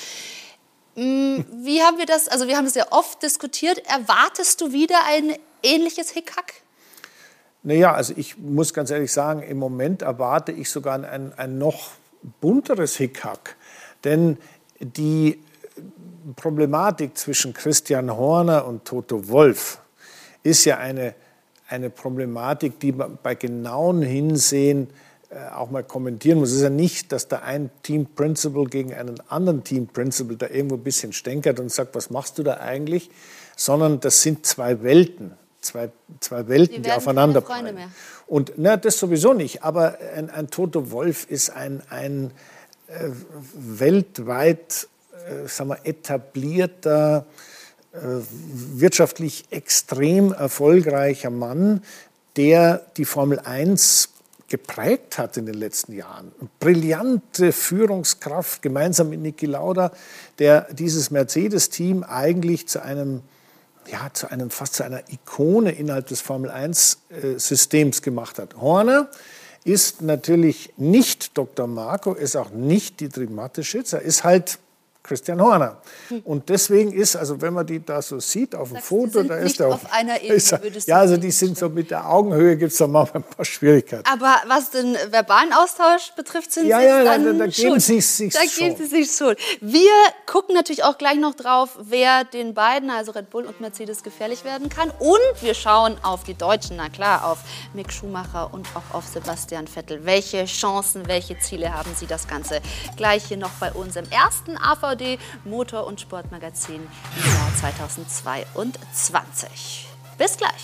Speaker 1: Wie haben wir das, also wir haben es ja oft diskutiert, erwartest du wieder ein ähnliches Hickhack?
Speaker 2: Naja, also ich muss ganz ehrlich sagen, im Moment erwarte ich sogar ein, ein noch bunteres Hickhack. Denn die Problematik zwischen Christian Horner und Toto Wolff ist ja eine, eine Problematik, die man bei genauem Hinsehen äh, auch mal kommentieren muss. Es ist ja nicht, dass da ein Team Principal gegen einen anderen Team Principal da irgendwo ein bisschen stänkert und sagt, was machst du da eigentlich? Sondern das sind zwei Welten, zwei, zwei Welten, die, die aufeinander prallen. Und na, das sowieso nicht, aber ein, ein Toto Wolff ist ein, ein äh, weltweit äh, sagen wir, etablierter, äh, wirtschaftlich extrem erfolgreicher Mann, der die Formel eins geprägt hat in den letzten Jahren. Brillante Führungskraft, gemeinsam mit Niki Lauda, der dieses Mercedes-Team eigentlich zu einem, ja, zu einem, fast zu einer Ikone innerhalb des Formel eins Systems gemacht hat. Horner ist natürlich nicht Doktor Marko, ist auch nicht Dietrich Mateschitz, er ist halt Christian Horner. Und deswegen ist, also wenn man die da so sieht auf dem
Speaker 1: Sagst,
Speaker 2: Foto,
Speaker 1: die sind
Speaker 2: da ist
Speaker 1: nicht
Speaker 2: der
Speaker 1: auf einer Ebene,
Speaker 2: er,
Speaker 1: würdest du
Speaker 2: ja, also
Speaker 1: sagen,
Speaker 2: die sind so mit der Augenhöhe, gibt es da manchmal ein paar Schwierigkeiten.
Speaker 1: Aber was den verbalen Austausch betrifft, sind
Speaker 2: ja,
Speaker 1: sie
Speaker 2: ja,
Speaker 1: dann
Speaker 2: da, da geben
Speaker 1: schon.
Speaker 2: sie sich
Speaker 1: Da
Speaker 2: schon.
Speaker 1: geben sie sich schon. Wir gucken natürlich auch gleich noch drauf, wer den beiden, also Red Bull und Mercedes, gefährlich werden kann. Und wir schauen auf die Deutschen, na klar, auf Mick Schumacher und auch auf Sebastian Vettel. Welche Chancen, welche Ziele haben sie? Das Ganze gleich hier noch bei uns im ersten A V D Motor- und Sportmagazin im Jahr zweitausendzweiundzwanzig. Bis gleich.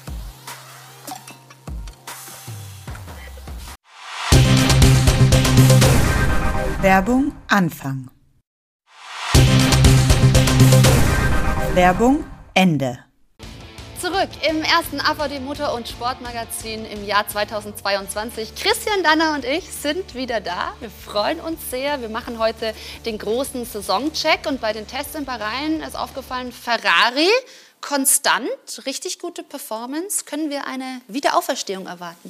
Speaker 5: Werbung Anfang. Werbung Ende.
Speaker 1: Zurück im ersten A V D Motor- und Sportmagazin im Jahr zweitausendzweiundzwanzig. Christian Danner und ich sind wieder da. Wir freuen uns sehr. Wir machen heute den großen Saisoncheck. Und bei den Tests in Bahrain ist aufgefallen, Ferrari konstant, richtig gute Performance. Können wir eine Wiederauferstehung erwarten?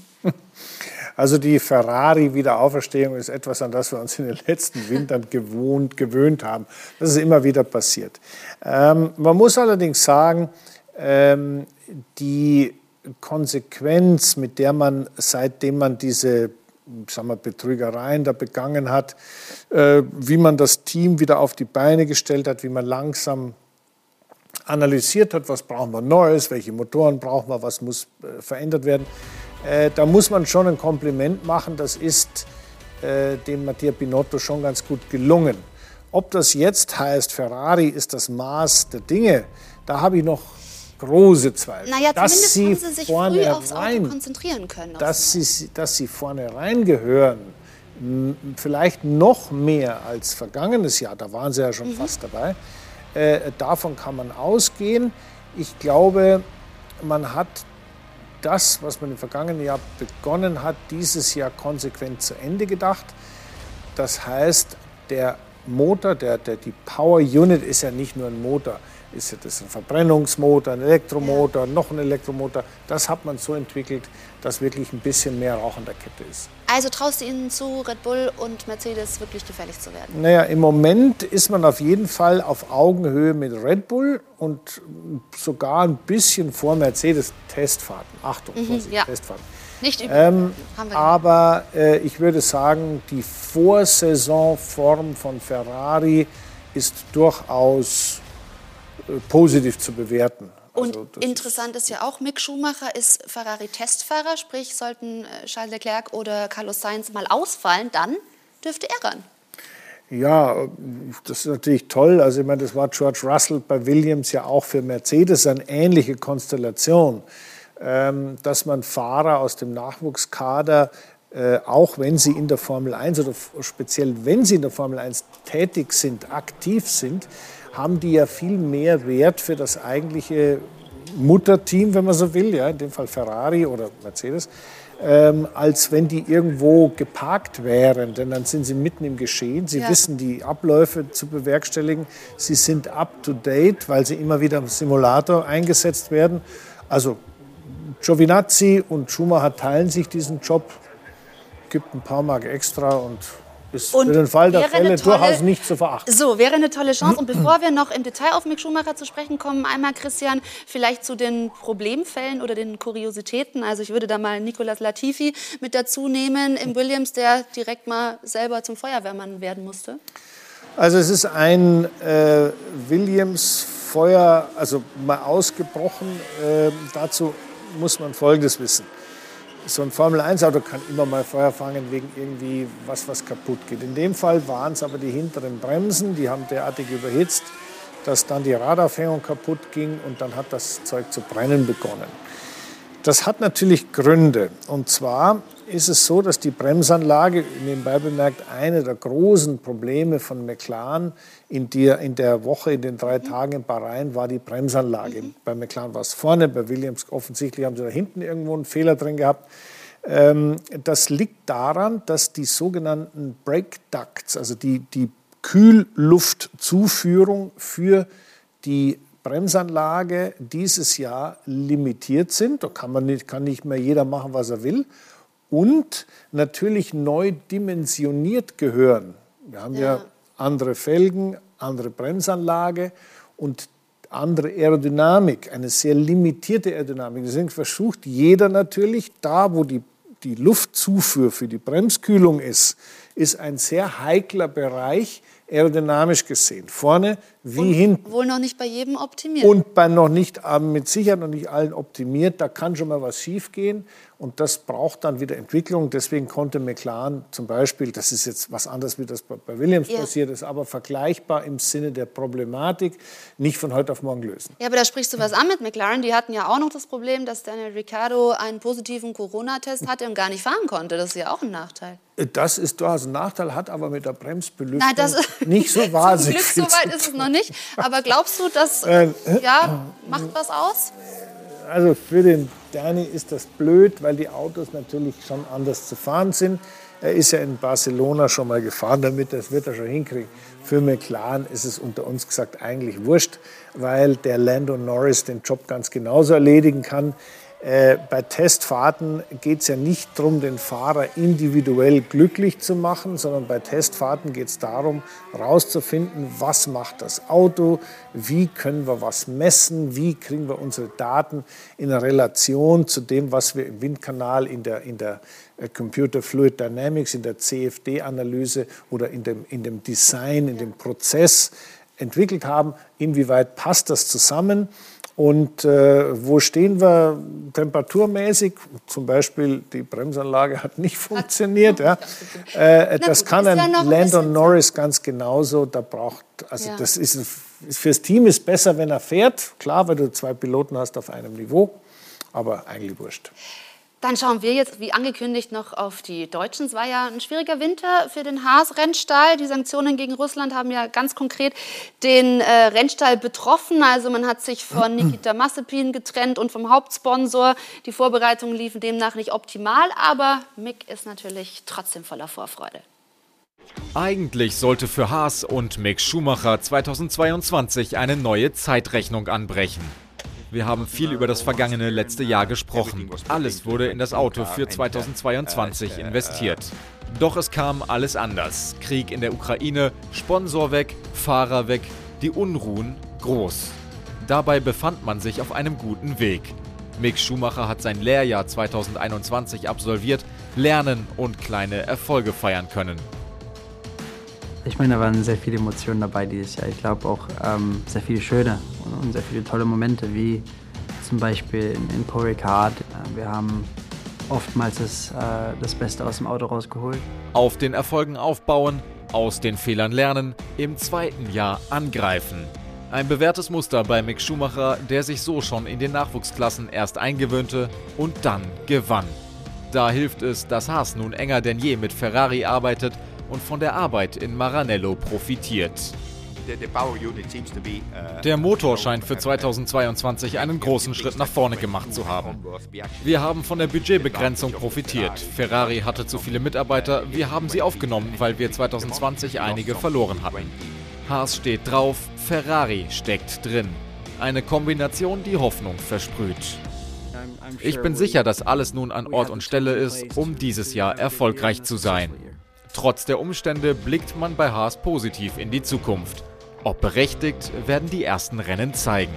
Speaker 2: Also die Ferrari-Wiederauferstehung ist etwas, an das wir uns in den letzten Wintern gewohnt, gewöhnt haben. Das ist immer wieder passiert. Ähm, man muss allerdings sagen, ähm, die Konsequenz, mit der man, seitdem man diese sagen wir, Betrügereien da begangen hat, äh, wie man das Team wieder auf die Beine gestellt hat, wie man langsam analysiert hat, was brauchen wir Neues, welche Motoren brauchen wir, was muss äh, verändert werden. Äh, da muss man schon ein Kompliment machen, das ist äh, dem Mattia Binotto schon ganz gut gelungen. Ob das jetzt heißt, Ferrari ist das Maß der Dinge, da habe ich noch große Zweifel.
Speaker 1: Naja,
Speaker 2: dass
Speaker 1: zumindest haben sie sich
Speaker 2: vorne
Speaker 1: früh aufs Auto
Speaker 2: rein,
Speaker 1: konzentrieren können.
Speaker 2: Dass sie, dass sie vorne reingehören, vielleicht noch mehr als vergangenes Jahr, da waren sie ja schon mhm. fast dabei, äh, davon kann man ausgehen. Ich glaube, man hat das, was man im vergangenen Jahr begonnen hat, dieses Jahr konsequent zu Ende gedacht. Das heißt, der Motor, der, der, die Power Unit ist ja nicht nur ein Motor, ist ja das ein Verbrennungsmotor, ein Elektromotor, ja. noch ein Elektromotor. Das hat man so entwickelt, dass wirklich ein bisschen mehr Rauch an der Kette ist.
Speaker 1: Also traust du ihnen zu, Red Bull und Mercedes wirklich gefährlich zu werden?
Speaker 2: Naja, im Moment ist man auf jeden Fall auf Augenhöhe mit Red Bull und sogar ein bisschen vor Mercedes. Testfahrten, Achtung,
Speaker 1: mhm,
Speaker 2: Vorsicht,
Speaker 1: ja.
Speaker 2: Testfahrten.
Speaker 1: Nicht übel.
Speaker 2: Ähm, aber äh, ich würde sagen, die Vorsaisonform von Ferrari ist durchaus äh, positiv zu bewerten.
Speaker 1: Und
Speaker 2: also,
Speaker 1: interessant ist, ist ja auch, Mick Schumacher ist Ferrari-Testfahrer, sprich sollten Charles Leclerc oder Carlos Sainz mal ausfallen, dann dürfte er ran.
Speaker 2: Ja, das ist natürlich toll. Also ich meine, das war George Russell bei Williams ja auch für Mercedes eine ähnliche Konstellation. Ähm, dass man Fahrer aus dem Nachwuchskader, äh, auch wenn sie in der Formel eins oder speziell wenn sie in der Formel eins tätig sind, aktiv sind, haben die ja viel mehr Wert für das eigentliche Mutterteam, wenn man so will, ja, in dem Fall Ferrari oder Mercedes, ähm, als wenn die irgendwo geparkt wären. Denn dann sind sie mitten im Geschehen, sie ja. wissen die Abläufe zu bewerkstelligen, sie sind up to date, weil sie immer wieder im Simulator eingesetzt werden. Also Giovinazzi und Schumacher teilen sich diesen Job, gibt ein paar Mark extra und ist und für den Fall der Fälle tolle, durchaus nicht zu verachten.
Speaker 1: So, wäre eine tolle Chance. Und bevor wir noch im Detail auf Mick Schumacher zu sprechen kommen, einmal, Christian, vielleicht zu den Problemfällen oder den Kuriositäten. Also ich würde da mal Nicolas Latifi mit dazu nehmen im Williams, der direkt mal selber zum Feuerwehrmann werden musste.
Speaker 2: Also es ist ein äh, Williams-Feuer, also mal ausgebrochen. Äh, dazu muss man Folgendes wissen. So ein Formel eins Auto kann immer mal Feuer fangen wegen irgendwie was, was kaputt geht. In dem Fall waren es aber die hinteren Bremsen, die haben derartig überhitzt, dass dann die Radaufhängung kaputt ging und dann hat das Zeug zu brennen begonnen. Das hat natürlich Gründe. Und zwar ist es so, dass die Bremsanlage, nebenbei bemerkt, eine der großen Probleme von McLaren in der, in der Woche, in den drei Tagen in Bahrain, war die Bremsanlage. Mhm. Bei McLaren war es vorne, bei Williams offensichtlich haben sie da hinten irgendwo einen Fehler drin gehabt. Ähm, das liegt daran, dass die sogenannten Brake Ducts, also die, die Kühlluftzuführung für die Bremsanlage dieses Jahr limitiert sind. Da kann, man nicht, kann nicht mehr jeder machen, was er will. Und natürlich neu dimensioniert gehören. Wir haben ja, ja andere Felgen, andere Bremsanlage und andere Aerodynamik, eine sehr limitierte Aerodynamik. Deswegen versucht jeder natürlich, da wo die, die Luftzufuhr für die Bremskühlung ist, ist ein sehr heikler Bereich, aerodynamisch gesehen. Vorne wie
Speaker 1: und
Speaker 2: hinten.
Speaker 1: Wohl noch nicht bei jedem optimiert.
Speaker 2: Und bei noch nicht, mit Sicherheit noch nicht allen optimiert. Da kann schon mal was schief gehen. Und das braucht dann wieder Entwicklung. Deswegen konnte McLaren zum Beispiel, das ist jetzt was anderes, wie das bei Williams ja. passiert ist, aber vergleichbar im Sinne der Problematik, nicht von heute auf morgen lösen.
Speaker 1: Ja, aber da sprichst du was an mit McLaren. Die hatten ja auch noch das Problem, dass Daniel Ricciardo einen positiven Corona-Test hatte und gar nicht fahren konnte. Das ist ja auch ein Nachteil.
Speaker 2: Das ist durchaus ein Nachteil, hat aber mit der Bremsbelüftung
Speaker 1: Nein, das
Speaker 2: nicht so wahnsinnig
Speaker 1: viel. Zum Glück, so weit ist es noch nicht. Aber glaubst du, das ja, macht was aus?
Speaker 2: also für den Danny ist das blöd, weil die Autos natürlich schon anders zu fahren sind. Er ist ja in Barcelona schon mal gefahren damit, das wird er schon hinkriegen. Für McLaren ist es unter uns gesagt eigentlich wurscht, weil der Lando Norris den Job ganz genauso erledigen kann. Äh, bei Testfahrten geht es ja nicht darum, den Fahrer individuell glücklich zu machen, sondern bei Testfahrten geht es darum, herauszufinden, was macht das Auto, wie können wir was messen, wie kriegen wir unsere Daten in Relation zu dem, was wir im Windkanal, in der, in der Computer Fluid Dynamics, in der C F D-Analyse oder in dem, in dem Design, in dem Prozess entwickelt haben. Inwieweit passt das zusammen? Und äh, wo stehen wir temperaturmäßig? Zum Beispiel die Bremsanlage hat nicht funktioniert. Ja. Äh, das gut, kann ein ja Lando Norris ganz genauso. Da braucht, also ja. das ist fürs Team ist besser, wenn er fährt. Klar, weil du zwei Piloten hast auf einem Niveau, aber eigentlich wurscht.
Speaker 1: Dann schauen wir jetzt, wie angekündigt, noch auf die Deutschen. Es war ja ein schwieriger Winter für den Haas-Rennstall. Die Sanktionen gegen Russland haben ja ganz konkret den äh, Rennstall betroffen. Also man hat sich von Nikita Mazepin getrennt und vom Hauptsponsor. Die Vorbereitungen liefen demnach nicht optimal, aber Mick ist natürlich trotzdem voller Vorfreude.
Speaker 6: Eigentlich sollte für Haas und Mick Schumacher zweitausendzweiundzwanzig eine neue Zeitrechnung anbrechen. Wir haben viel über das vergangene letzte Jahr gesprochen. Alles wurde in das Auto für zweitausendzweiundzwanzig investiert. Doch es kam alles anders. Krieg in der Ukraine, Sponsor weg, Fahrer weg, die Unruhen groß. Dabei befand man sich auf einem guten Weg. Mick Schumacher hat sein Lehrjahr zweitausendeinundzwanzig absolviert, lernen und kleine Erfolge feiern können.
Speaker 7: Ich meine, da waren sehr viele Emotionen dabei dieses Jahr. Ich glaube auch ähm, sehr viele schöne und sehr viele tolle Momente, wie zum Beispiel in, in Paul Ricard. Wir haben oftmals das, äh, das Beste aus dem Auto rausgeholt.
Speaker 6: Auf den Erfolgen aufbauen, aus den Fehlern lernen, im zweiten Jahr angreifen. Ein bewährtes Muster bei Mick Schumacher, der sich so schon in den Nachwuchsklassen erst eingewöhnte und dann gewann. Da hilft es, dass Haas nun enger denn je mit Ferrari arbeitet und von der Arbeit in Maranello profitiert. Der Motor scheint für zweitausendzweiundzwanzig einen großen Schritt nach vorne gemacht zu haben. Wir haben von der Budgetbegrenzung profitiert. Ferrari hatte zu viele Mitarbeiter, wir haben sie aufgenommen, weil wir zweitausendzwanzig einige verloren hatten. Haas steht drauf, Ferrari steckt drin. Eine Kombination, die Hoffnung versprüht. Ich bin sicher, dass alles nun an Ort und Stelle ist, um dieses Jahr erfolgreich zu sein. Trotz der Umstände blickt man bei Haas positiv in die Zukunft. Ob berechtigt, werden die ersten Rennen zeigen.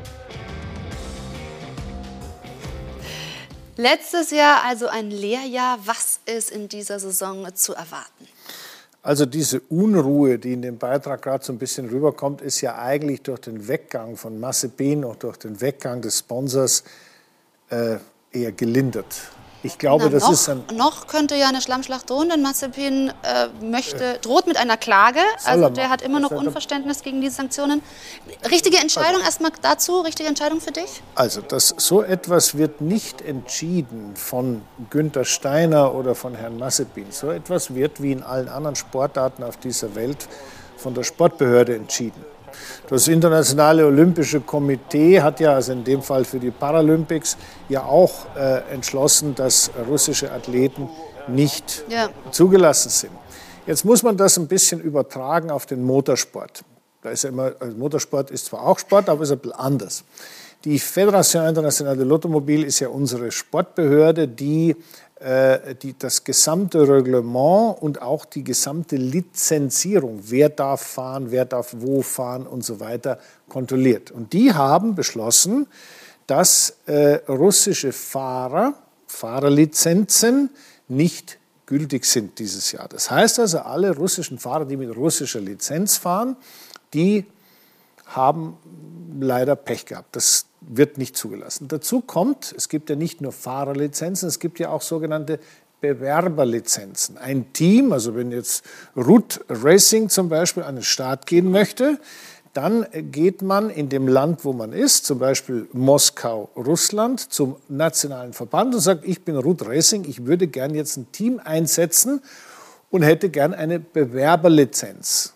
Speaker 1: Letztes Jahr also ein Lehrjahr. Was ist in dieser Saison zu erwarten?
Speaker 2: Also diese Unruhe, die in dem Beitrag gerade so ein bisschen rüberkommt, ist ja eigentlich durch den Weggang von Mazepin und durch den Weggang des Sponsors äh, eher gelindert. Ich glaube, Na, das
Speaker 1: noch,
Speaker 2: ist ein
Speaker 1: noch könnte ja eine Schlammschlacht drohen, denn Mazepin äh, möchte, droht mit einer Klage. Also der hat immer noch Unverständnis gegen diese Sanktionen. Richtige Entscheidung also, erstmal dazu, richtige Entscheidung für dich?
Speaker 2: Also das, so etwas wird nicht entschieden von Günther Steiner oder von Herrn Mazepin. So etwas wird wie in allen anderen Sportarten auf dieser Welt von der Sportbehörde entschieden. Das Internationale Olympische Komitee hat ja, also in dem Fall für die Paralympics, ja auch äh, entschlossen, dass russische Athleten nicht ja. zugelassen sind. Jetzt muss man das ein bisschen übertragen auf den Motorsport. Da ist ja immer, also Motorsport ist zwar auch Sport, aber ist ein bisschen anders. Die Fédération Internationale de l'Automobile ist ja unsere Sportbehörde, die Die, das gesamte Reglement und auch die gesamte Lizenzierung, wer darf fahren, wer darf wo fahren und so weiter, kontrolliert. Und die haben beschlossen, dass äh, russische Fahrer, Fahrerlizenzen nicht gültig sind dieses Jahr. Das heißt also, alle russischen Fahrer, die mit russischer Lizenz fahren, die haben leider Pech gehabt. Das wird nicht zugelassen. Dazu kommt, es gibt ja nicht nur Fahrerlizenzen, es gibt ja auch sogenannte Bewerberlizenzen. Ein Team, also wenn jetzt Root Racing zum Beispiel an den Start gehen möchte, dann geht man in dem Land, wo man ist, zum Beispiel Moskau, Russland, zum nationalen Verband und sagt, ich bin Root Racing, ich würde gern jetzt ein Team einsetzen und hätte gern eine Bewerberlizenz.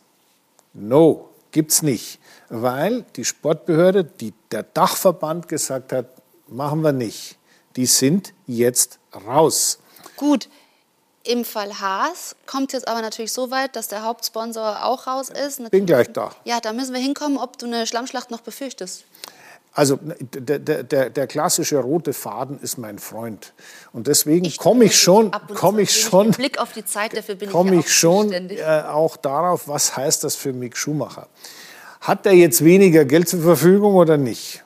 Speaker 2: No, gibt's nicht. Weil die Sportbehörde, die, der Dachverband gesagt hat, machen wir nicht. Die sind jetzt raus.
Speaker 1: Gut. Im Fall Haas kommt jetzt aber natürlich so weit, dass der Hauptsponsor auch raus ist. Natürlich,
Speaker 2: bin gleich da.
Speaker 1: Ja, da müssen wir hinkommen, ob du eine Schlammschlacht noch befürchtest.
Speaker 2: Also der, der, der klassische rote Faden ist mein Freund. Und deswegen komme ich schon, komme ich schon,
Speaker 1: Blick auf die Zeit, dafür bin
Speaker 2: komme ich,
Speaker 1: ich
Speaker 2: schon äh, auch darauf, was heißt das für Mick Schumacher? Hat er jetzt weniger Geld zur Verfügung oder nicht?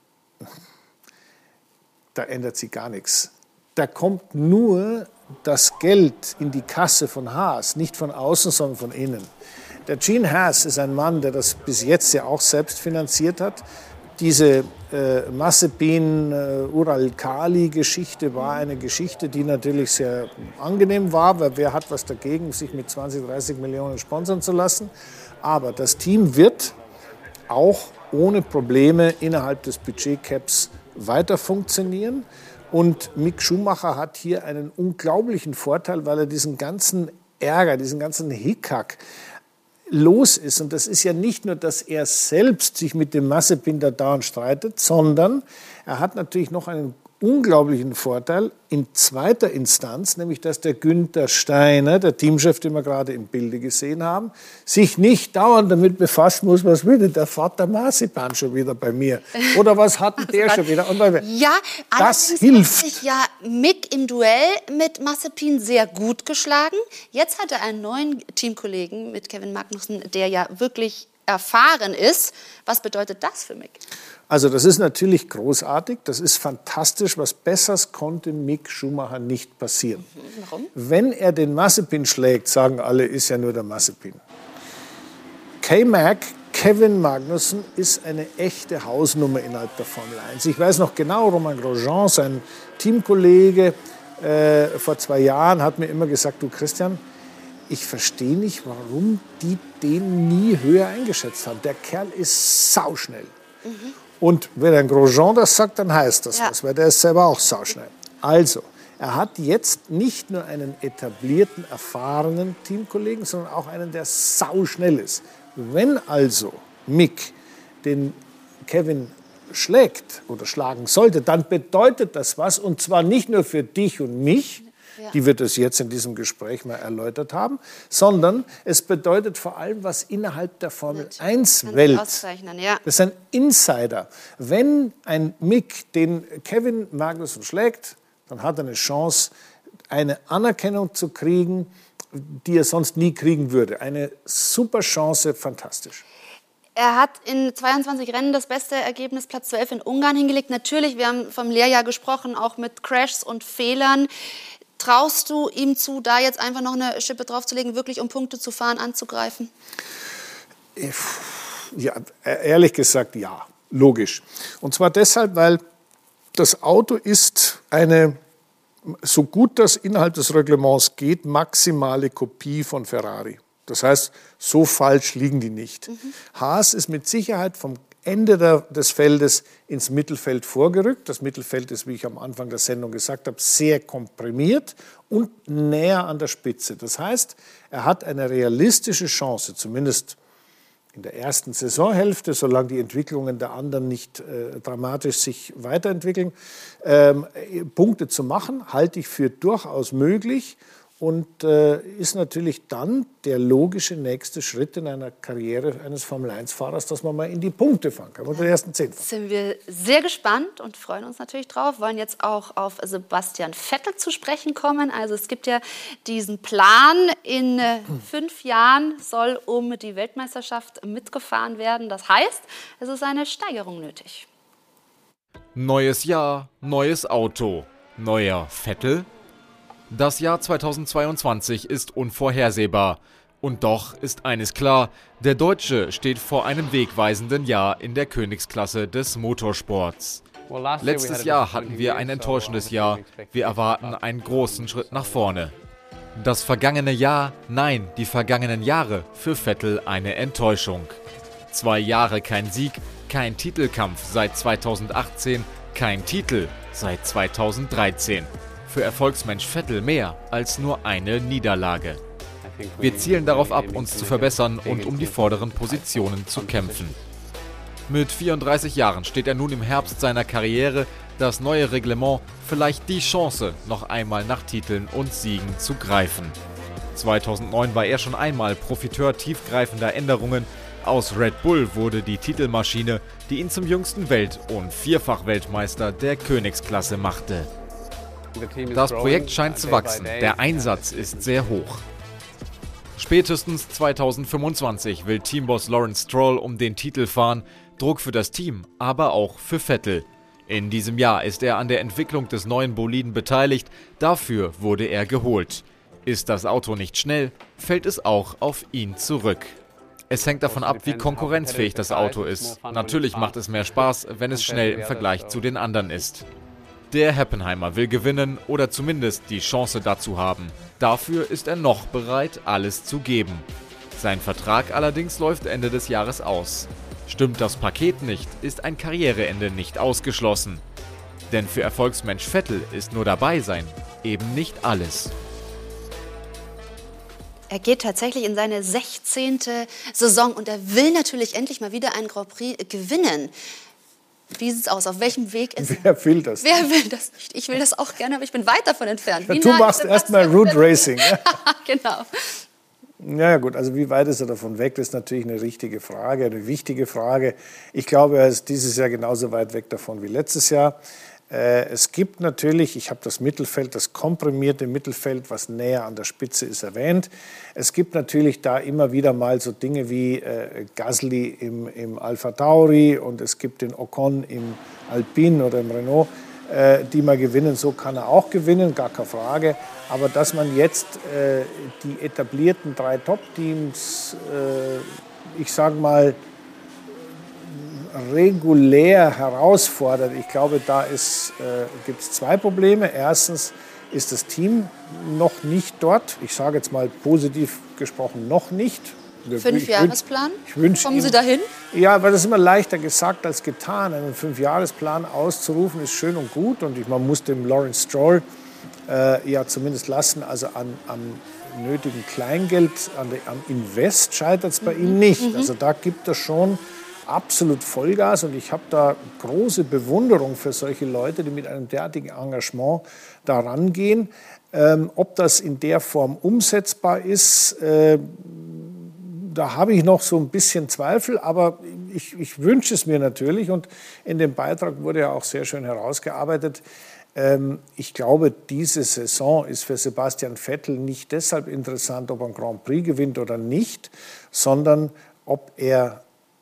Speaker 2: Da ändert sich gar nichts. Da kommt nur das Geld in die Kasse von Haas, nicht von außen, sondern von innen. Der Gene Haas ist ein Mann, der das bis jetzt ja auch selbst finanziert hat. Diese äh, Mazepin-Ural-Kali-Geschichte war eine Geschichte, die natürlich sehr angenehm war, weil wer hat was dagegen, sich mit zwanzig, dreißig Millionen sponsern zu lassen. Aber das Team wird auch ohne Probleme innerhalb des Budgetcaps weiter funktionieren. Und Mick Schumacher hat hier einen unglaublichen Vorteil, weil er diesen ganzen Ärger, diesen ganzen Hickhack los ist. Und das ist ja nicht nur, dass er selbst sich mit dem Mazepin da dauernd streitet, sondern er hat natürlich noch einen unglaublichen Vorteil in zweiter Instanz, nämlich dass der Günther Steiner, der Teamchef, den wir gerade im Bilde gesehen haben, sich nicht dauernd damit befassen muss, was will der Vater Mazepin schon wieder bei mir? Oder was hat denn der schon wieder? Und
Speaker 1: ja,
Speaker 2: das hilft.
Speaker 1: Hat sich ja Mick im Duell mit Mazepin sehr gut geschlagen. Jetzt hat er einen neuen Teamkollegen mit Kevin Magnussen, der ja wirklich erfahren ist. Was bedeutet das für Mick?
Speaker 2: Also das ist natürlich großartig, das ist fantastisch. Was Besseres konnte Mick Schumacher nicht passieren.
Speaker 1: Warum?
Speaker 2: Wenn er den Mazepin schlägt, sagen alle, ist ja nur der Mazepin. K-Mag, Kevin Magnussen, ist eine echte Hausnummer innerhalb der Formel eins. Ich weiß noch genau, Romain Grosjean, sein Teamkollege, äh, vor zwei Jahren hat mir immer gesagt, du Christian, ich verstehe nicht, warum die den nie höher eingeschätzt haben. Der Kerl ist sauschnell. Mhm. Und wenn ein Grosjean das sagt, dann heißt das ja was, weil der ist selber auch sauschnell. Also, er hat jetzt nicht nur einen etablierten, erfahrenen Teamkollegen, sondern auch einen, der sauschnell ist. Wenn also Mick den Kevin schlägt oder schlagen sollte, dann bedeutet das was, und zwar nicht nur für dich und mich, ja. die wird es jetzt in diesem Gespräch mal erläutert haben, sondern es bedeutet vor allem was innerhalb der Formel eins Welt.
Speaker 1: Ja.
Speaker 2: Das ist ein Insider. Wenn ein Mick den Kevin Magnussen schlägt, dann hat er eine Chance, eine Anerkennung zu kriegen, die er sonst nie kriegen würde. Eine super Chance, fantastisch.
Speaker 1: Er hat in zweiundzwanzig Rennen das beste Ergebnis, Platz zwölf in Ungarn hingelegt. Natürlich, wir haben vom Lehrjahr gesprochen, auch mit Crashs und Fehlern. Traust du ihm zu, da jetzt einfach noch eine Schippe draufzulegen, wirklich um Punkte zu fahren, anzugreifen?
Speaker 2: Ja, ehrlich gesagt, ja, logisch. Und zwar deshalb, weil das Auto ist eine, so gut das innerhalb des Reglements geht, maximale Kopie von Ferrari. Das heißt, so falsch liegen die nicht. Mhm. Haas ist mit Sicherheit vom Ende der, des Feldes ins Mittelfeld vorgerückt. Das Mittelfeld ist, wie ich am Anfang der Sendung gesagt habe, sehr komprimiert und näher an der Spitze. Das heißt, er hat eine realistische Chance, zumindest in der ersten Saisonhälfte, solange die Entwicklungen der anderen nicht äh, dramatisch sich weiterentwickeln, ähm, Punkte zu machen, halte ich für durchaus möglich. Und äh, ist natürlich dann der logische nächste Schritt in einer Karriere eines Formel eins Fahrers, dass man mal in die Punkte fahren kann, unter den ersten zehn.
Speaker 1: Sind wir sehr gespannt und freuen uns natürlich drauf. Wollen jetzt auch auf Sebastian Vettel zu sprechen kommen. Also es gibt ja diesen Plan, in äh, fünf Jahren soll um die Weltmeisterschaft mitgefahren werden. Das heißt, es ist eine Steigerung nötig.
Speaker 6: Neues Jahr, neues Auto, neuer Vettel. Das Jahr zweitausendzweiundzwanzig ist unvorhersehbar. Und doch ist eines klar, der Deutsche steht vor einem wegweisenden Jahr in der Königsklasse des Motorsports. Letztes Jahr hatten wir ein enttäuschendes Jahr. Wir erwarten einen großen Schritt nach vorne. Das vergangene Jahr, nein, die vergangenen Jahre, für Vettel eine Enttäuschung. Zwei Jahre kein Sieg, kein Titelkampf seit zweitausendachtzehn, kein Titel seit zweitausenddreizehn. Für Erfolgsmensch Vettel mehr als nur eine Niederlage. Wir zielen darauf ab, uns zu verbessern und um die vorderen Positionen zu kämpfen. Mit vierunddreißig Jahren steht er nun im Herbst seiner Karriere, das neue Reglement vielleicht die Chance, noch einmal nach Titeln und Siegen zu greifen. zweitausendneun war er schon einmal Profiteur tiefgreifender Änderungen. Aus Red Bull wurde die Titelmaschine, die ihn zum jüngsten Welt- und Vierfach-Weltmeister der Königsklasse machte. Das Projekt scheint zu wachsen, der Einsatz ist sehr hoch. Spätestens zweitausendfünfundzwanzig will Teamboss Lawrence Stroll um den Titel fahren, Druck für das Team, aber auch für Vettel. In diesem Jahr ist er an der Entwicklung des neuen Boliden beteiligt, dafür wurde er geholt. Ist das Auto nicht schnell, fällt es auch auf ihn zurück. Es hängt davon ab, wie konkurrenzfähig das Auto ist. Natürlich macht es mehr Spaß, wenn es schnell im Vergleich zu den anderen ist. Der Heppenheimer will gewinnen oder zumindest die Chance dazu haben. Dafür ist er noch bereit, alles zu geben. Sein Vertrag allerdings läuft Ende des Jahres aus. Stimmt das Paket nicht, ist ein Karriereende nicht ausgeschlossen. Denn für Erfolgsmensch Vettel ist nur dabei sein eben nicht alles.
Speaker 1: Er geht tatsächlich in seine sechzehnte Saison und er will natürlich endlich mal wieder einen Grand Prix gewinnen. Wie sieht es aus? Auf welchem Weg ist er?
Speaker 2: Wer will das?
Speaker 1: Wer will das nicht? Ich will das auch gerne, aber ich bin weit davon entfernt.
Speaker 2: Ja, du machst erstmal Road Racing. Ja?
Speaker 1: Genau.
Speaker 2: Ja gut, also wie weit ist er davon weg, das ist natürlich eine richtige Frage, eine wichtige Frage. Ich glaube, er ist dieses Jahr genauso weit weg davon wie letztes Jahr. Äh, es gibt natürlich, ich habe das Mittelfeld, das komprimierte Mittelfeld, was näher an der Spitze ist, erwähnt. Es gibt natürlich da immer wieder mal so Dinge wie äh, Gasly im, im Alpha Tauri und es gibt den Ocon im Alpine oder im Renault, äh, die mal gewinnen. So kann er auch gewinnen, gar keine Frage. Aber dass man jetzt äh, die etablierten drei Top-Teams, äh, ich sage mal, regulär herausfordert, ich glaube, da äh, gibt es zwei Probleme. Erstens ist das Team noch nicht dort. Ich sage jetzt mal positiv gesprochen, noch nicht.
Speaker 1: Fünfjahresplan?
Speaker 2: Ich wünsch, ich
Speaker 1: Kommen
Speaker 2: ihm,
Speaker 1: Sie dahin?
Speaker 2: Ja, weil das ist immer leichter gesagt als getan. Einen Fünfjahresplan auszurufen ist schön und gut. Und ich, man muss dem Lawrence Stroll äh, ja zumindest lassen, also an, am nötigen Kleingeld, an der, am Invest scheitert es bei mhm. ihm nicht. Mhm. Also da gibt es schon absolut Vollgas und ich habe da große Bewunderung für solche Leute, die mit einem derartigen Engagement da rangehen. Ähm, ob das in der Form umsetzbar ist, äh, da habe ich noch so ein bisschen Zweifel, aber ich, ich wünsche es mir natürlich und in dem Beitrag wurde ja auch sehr schön herausgearbeitet. Ähm, ich glaube, diese Saison ist für Sebastian Vettel nicht deshalb interessant, ob er einen Grand Prix gewinnt oder nicht, sondern ob er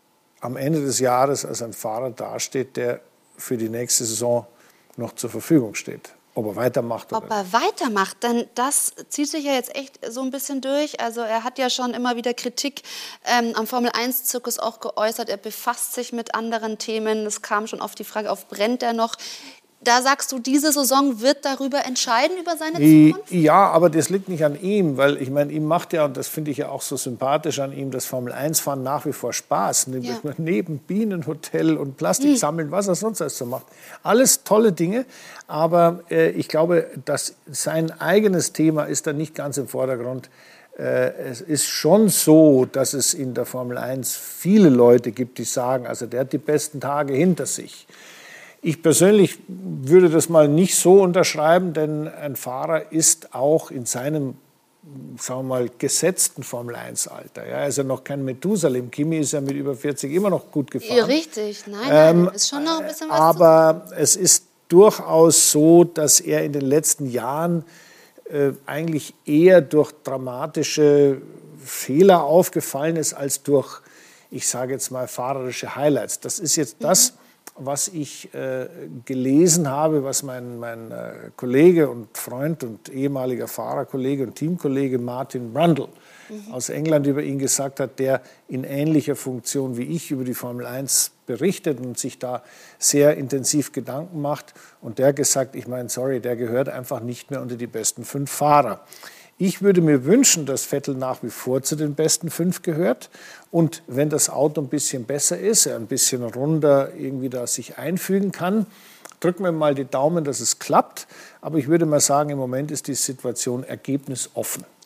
Speaker 2: am Ende des Jahres als ein Fahrer dasteht, der für die nächste Saison noch zur Verfügung steht. Ob er weitermacht oder
Speaker 1: Ob er weitermacht, denn das zieht sich ja jetzt echt so ein bisschen durch. Also er hat ja schon immer wieder Kritik ähm, am Formel eins Zirkus auch geäußert. Er befasst sich mit anderen Themen. Es kam schon oft die Frage auf, brennt er noch? Da sagst du, diese Saison wird darüber entscheiden, über seine Zukunft?
Speaker 2: Ja, aber das liegt nicht an ihm, weil ich meine, ihm macht ja, und das finde ich ja auch so sympathisch an ihm, das Formel eins Fahren nach wie vor Spaß. Ja. Neben Bienenhotel und Plastik mhm. sammeln, was er sonst alles so macht. Alles tolle Dinge, aber äh, ich glaube, dass sein eigenes Thema ist da nicht ganz im Vordergrund. Äh, es ist schon so, dass es in der Formel eins viele Leute gibt, die sagen, also der hat die besten Tage hinter sich. Ich persönlich würde das mal nicht so unterschreiben, denn ein Fahrer ist auch in seinem, sagen wir mal, gesetzten Formel eins Alter. Ja, er ist ja noch kein Methusalem. Kimi ist ja mit über vierzig immer noch gut gefahren.
Speaker 1: Ja, richtig, nein, nein,
Speaker 2: ähm,
Speaker 1: ist schon noch ein bisschen was
Speaker 2: aber zu es ist durchaus so, dass er in den letzten Jahren äh, eigentlich eher durch dramatische Fehler aufgefallen ist, als durch, ich sage jetzt mal, fahrerische Highlights. Das ist jetzt das, mhm. was ich äh, gelesen habe, was mein, mein äh, Kollege und Freund und ehemaliger Fahrerkollege und Teamkollege Martin Brundle mhm. aus England über ihn gesagt hat, der in ähnlicher Funktion wie ich über die Formel eins berichtet und sich da sehr intensiv Gedanken macht. Und der hat gesagt, ich meine, sorry, der gehört einfach nicht mehr unter die besten fünf Fahrer. Ich würde mir wünschen, dass Vettel nach wie vor zu den besten fünf gehört. Und wenn das Auto ein bisschen besser ist, er ein bisschen runder irgendwie da sich einfügen kann, drücken wir mal die Daumen, dass es klappt. Aber ich würde mal sagen, im Moment ist die Situation ergebnisoffen.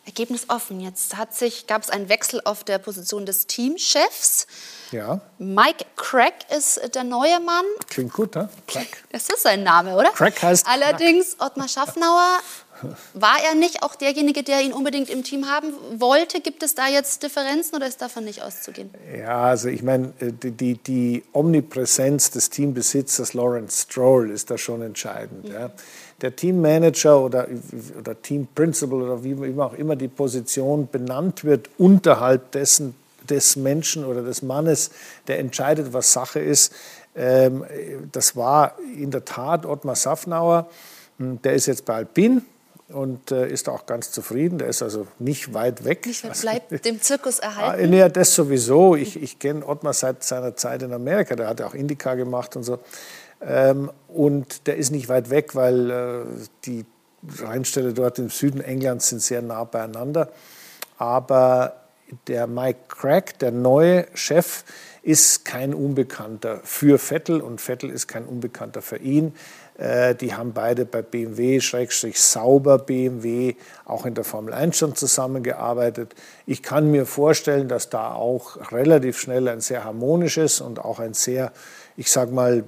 Speaker 1: Ergebnis offen. Jetzt hat sich, gab es einen Wechsel auf der Position des Teamchefs.
Speaker 2: Ja.
Speaker 1: Mike Crack ist der neue Mann.
Speaker 2: Klingt gut, ne? Crack.
Speaker 1: Das ist sein Name, oder?
Speaker 2: Crack heißt
Speaker 1: Allerdings, Ottmar Schaffnauer, war er nicht auch derjenige, der ihn unbedingt im Team haben wollte? Gibt es da jetzt Differenzen oder ist davon nicht auszugehen?
Speaker 2: Ja, also ich meine, die, die, die Omnipräsenz des Teambesitzers Lawrence Stroll ist da schon entscheidend. Mhm. Ja. Der Teammanager oder, oder Teamprincipal oder wie, wie auch immer die Position benannt wird, unterhalb dessen, des Menschen oder des Mannes, der entscheidet, was Sache ist. Ähm, das war in der Tat Ottmar Schaffnauer. Der ist jetzt bei Alpine und äh, ist auch ganz zufrieden. Der ist also nicht weit weg.
Speaker 1: Nicht weit, bleibt dem Zirkus erhalten?
Speaker 2: Ja, das sowieso. Ich, ich kenne Ottmar seit seiner Zeit in Amerika. Der hat ja auch IndyCar gemacht und so. Ähm, und der ist nicht weit weg, weil äh, die Rennställe dort im Süden Englands sind sehr nah beieinander. Aber der Mike Crack, der neue Chef, ist kein Unbekannter für Vettel und Vettel ist kein Unbekannter für ihn. Äh, die haben beide bei B M W, Schrägstrich Sauber B M W, auch in der Formel eins schon zusammengearbeitet. Ich kann mir vorstellen, dass da auch relativ schnell ein sehr harmonisches und auch ein sehr, ich sag mal,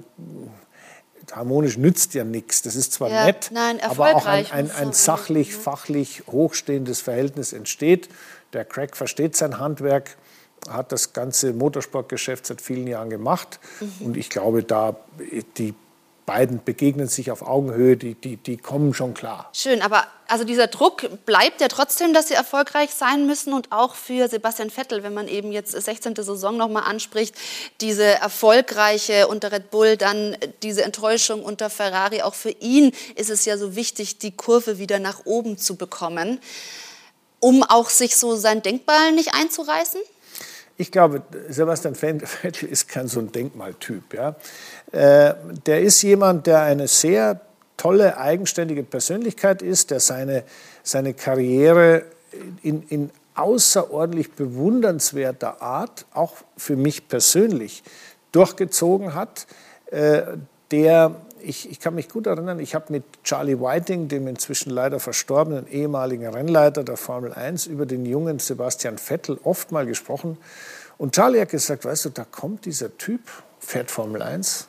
Speaker 2: harmonisch nützt ja nichts. Das ist zwar ja, nett,
Speaker 1: nein,
Speaker 2: aber auch ein, ein, ein sachlich, fachlich hochstehendes Verhältnis entsteht. Der Crack versteht sein Handwerk, hat das ganze Motorsportgeschäft seit vielen Jahren gemacht. Mhm. Und ich glaube, da die beiden begegnen sich auf Augenhöhe, die, die, die kommen schon klar.
Speaker 1: Schön, aber also dieser Druck bleibt ja trotzdem, dass sie erfolgreich sein müssen und auch für Sebastian Vettel, wenn man eben jetzt sechzehnte Saison nochmal anspricht, diese erfolgreiche unter Red Bull, dann diese Enttäuschung unter Ferrari, auch für ihn ist es ja so wichtig, die Kurve wieder nach oben zu bekommen, um auch sich so sein Denkmal nicht einzureißen?
Speaker 2: Ich glaube, Sebastian Vettel ist kein so ein Denkmaltyp. Ja. Äh, der ist jemand, der eine sehr tolle, eigenständige Persönlichkeit ist, der seine, seine Karriere in, in außerordentlich bewundernswerter Art, auch für mich persönlich, durchgezogen hat. Äh, der, ich, ich kann mich gut erinnern, ich habe mit Charlie Whiting, dem inzwischen leider verstorbenen ehemaligen Rennleiter der Formel eins, über den jungen Sebastian Vettel oft mal gesprochen. Und Charlie hat gesagt, weißt du, da kommt dieser Typ, fährt Formel eins,